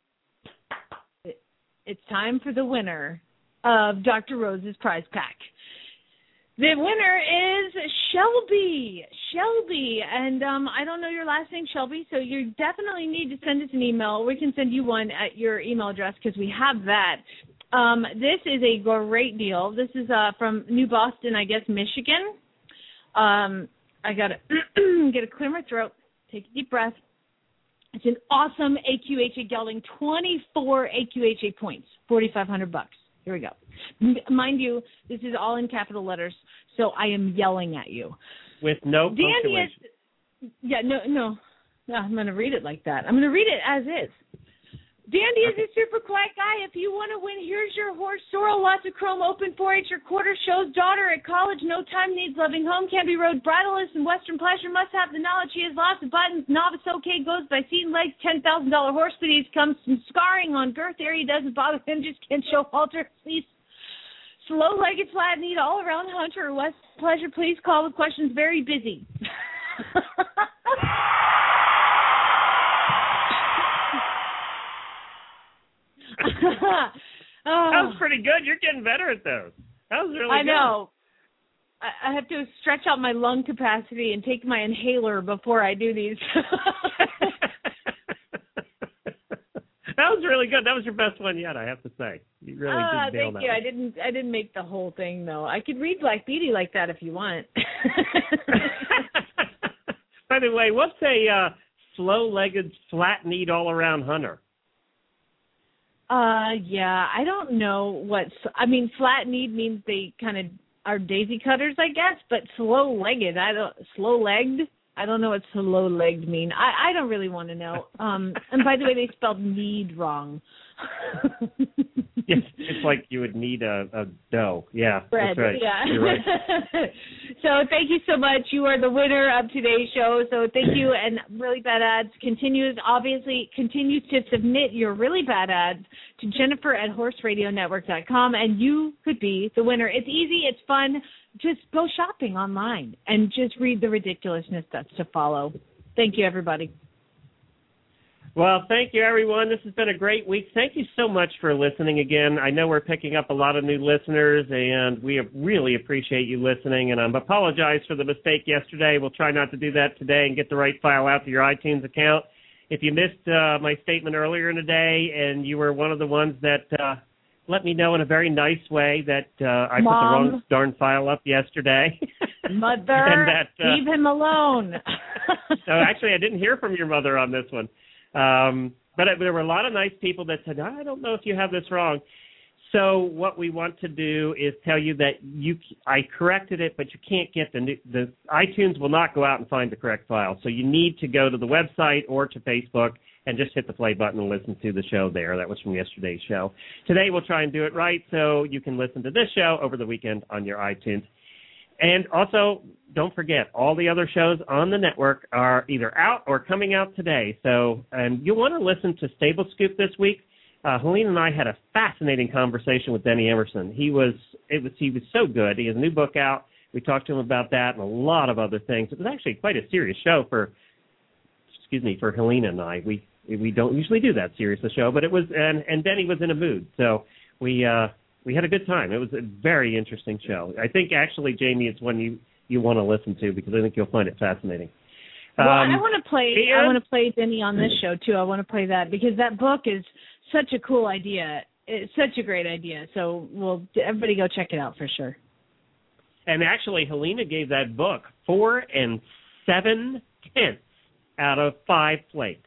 It's time for the winner of Doctor Rose's prize pack. The winner is Shelby. Shelby. And um, I don't know your last name, Shelby, so you definitely need to send us an email. We can send you one at your email address because we have that. Um, this is a great deal. This is uh, from New Boston, I guess, Michigan. Um, I got to get a clear my throat, take a deep breath. It's an awesome A Q H A gelding, twenty-four A Q H A points, forty-five hundred bucks. Here we go. M- mind you, this is all in capital letters, so I am yelling at you. With no Dandy punctuation. is, yeah, no, no, no, I'm going to read it like that. I'm going to read it as is. Dandy is a super quiet guy. If you want to win, here's your horse. Sorrel, lots of chrome, open four H or quarter shows. Daughter at college, no time, needs loving home. Can be rode bridleless and Western pleasure. Must have the knowledge. He has lots of buttons. Novice okay, goes by seat and legs. ten thousand dollars horse speed. Comes from scarring on girth area. Doesn't bother him. Just can't show halter. Please. Slow-legged, flat, need all-around hunter or West pleasure. Please call with questions. Very busy. oh. That was pretty good. You're getting better at those. That was really I good. I know. I, I have to stretch out my lung capacity and take my inhaler before I do these. That was really good. That was your best one yet, I have to say. You really ah, did nail thank that you. one. I didn't. I didn't make the whole thing though. I could read Black Beauty like that if you want. By the way, what's a uh, slow-legged, flat-kneed, all-around hunter? Uh, yeah, I don't know what. I mean, flat-kneed means they kind of are daisy cutters, I guess. But slow-legged, I don't. Slow-legged. I don't know what slow-legged mean. I, I don't really want to know. Um, and by the way, they spelled need wrong. Yes, it's like you would need a, a dough. Yeah, Bread, that's right. Yeah. You're right. So thank you so much. You are the winner of today's show. So thank you. And Really Bad Ads continues, obviously, continues to submit your really bad ads to Jennifer at horse radio network dot com, and you could be the winner. It's easy. It's fun. Just go shopping online and just read the ridiculousness that's to follow. Thank you, everybody. Well, thank you, everyone. This has been a great week. Thank you so much for listening again. I know we're picking up a lot of new listeners, and we really appreciate you listening. And I apologize for the mistake yesterday. We'll try not to do that today and get the right file out to your iTunes account. If you missed uh, my statement earlier in the day and you were one of the ones that uh, let me know in a very nice way that uh, I Mom. put the wrong darn file up yesterday. Mother, and that, uh, leave him alone. So actually, I didn't hear from your mother on this one. Um, but uh, there were a lot of nice people that said, I don't know if you have this wrong. So what we want to do is tell you that you, I corrected it, but you can't get the, new, the iTunes will not go out and find the correct file. So you need to go to the website or to Facebook and just hit the play button and listen to the show there. That was from yesterday's show. Today we'll try and do it right so you can listen to this show over the weekend on your iTunes. And also, don't forget, all the other shows on the network are either out or coming out today. So, and you'll want to listen to Stable Scoop this week. Uh, Helene and I had a fascinating conversation with Denny Emerson. He was, it was, he was so good. He has a new book out. We talked to him about that and a lot of other things. It was actually quite a serious show for, excuse me, for Helene and I. We we don't usually do that serious a show, but it was, and, and Denny was in a mood. So we, uh, We had a good time. It was a very interesting show. I think, actually, Jamie, it's one you, you want to listen to because I think you'll find it fascinating. Well, um, I want to play. and, I want to play Denny on this show too. I want to play that because that book is such a cool idea. It's such a great idea. So, we'll everybody go check it out for sure. And actually, Helena gave that book four and seven tenths out of five flakes.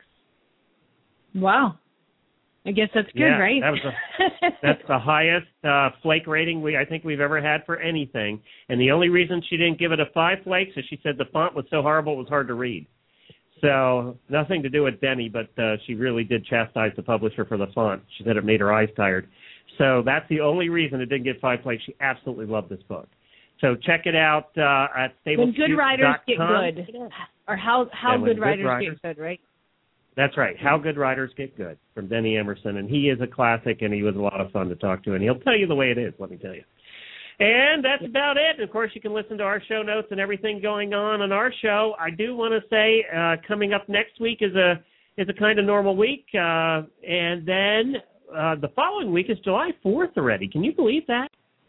Wow. I guess that's good, yeah, right? That was a, that's the highest uh, flake rating we I think we've ever had for anything. And the only reason she didn't give it a five flakes is she said the font was so horrible it was hard to read. So nothing to do with Denny, but uh, she really did chastise the publisher for the font. She said it made her eyes tired. So that's the only reason it didn't get five flakes. She absolutely loved this book. So check it out uh, at stable scoop dot com. When good writers get good, or how how yeah, good, good writers, writers get good, right? That's right. How Good Writers Get Good from Denny Emerson. And he is a classic, and he was a lot of fun to talk to. And he'll tell you the way it is, let me tell you. And that's about it. And, of course, you can listen to our show notes and everything going on on our show. I do want to say uh, coming up next week is a is a kind of normal week. Uh, and then uh, the following week is July fourth already. Can you believe that?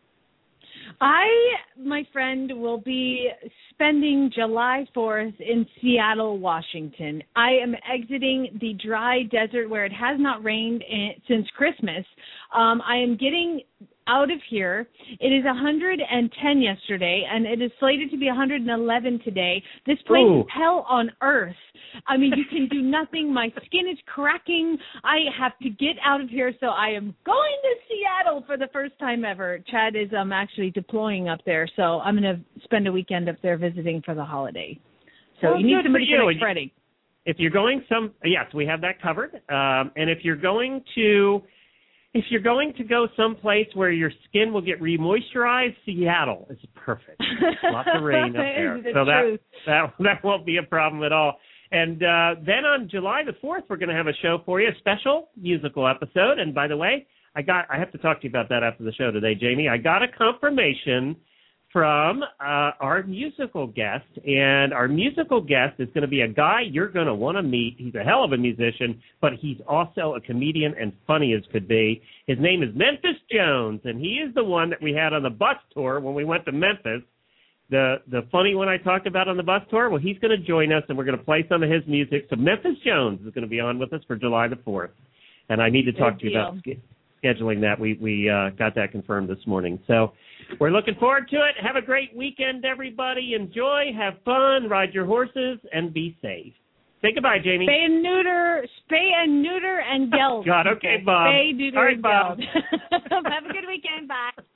I, my friend, will be spending July fourth in Seattle, Washington. I am exiting the dry desert where it has not rained in, since Christmas. Um, I am getting out of here. It is one hundred ten yesterday, and it is slated to be one hundred eleven today. This place Ooh. is hell on earth. I mean, you can do nothing. My skin is cracking. I have to get out of here, so I am going to Seattle for the first time ever. Chad is um, actually deploying up there, so I'm going to spend a weekend up there visiting for the holiday. So Well, you need good somebody for for you. next Friday. If you're going some, yes, we have that covered. Um, and if you're going to, if you're going to go someplace where your skin will get remoisturized, Seattle is perfect. Lots of rain up there, That is the so that, truth. that that won't be a problem at all. And uh, then on July the fourth, we're going to have a show for you, a special musical episode. And by the way, I got I have to talk to you about that after the show today, Jamie. I got a confirmation from uh, our musical guest, and our musical guest is going to be a guy you're going to want to meet. He's a hell of a musician, but he's also a comedian and funny as could be. His name is Memphis Jones, and he is the one that we had on the bus tour when we went to Memphis. The the funny one I talked about on the bus tour, well, he's going to join us, and we're going to play some of his music. So Memphis Jones is going to be on with us for July the fourth, and I need to talk Good to you deal. about sch- scheduling that. We, we uh, got that confirmed this morning. So we're looking forward to it. Have a great weekend, everybody. Enjoy, have fun, ride your horses, and be safe. Say goodbye, Jamie. Spay and neuter, spay and neuter and geld. God, okay, Bob. Spay, neuter, All right, and Bob. geld. Have a good weekend. Bye.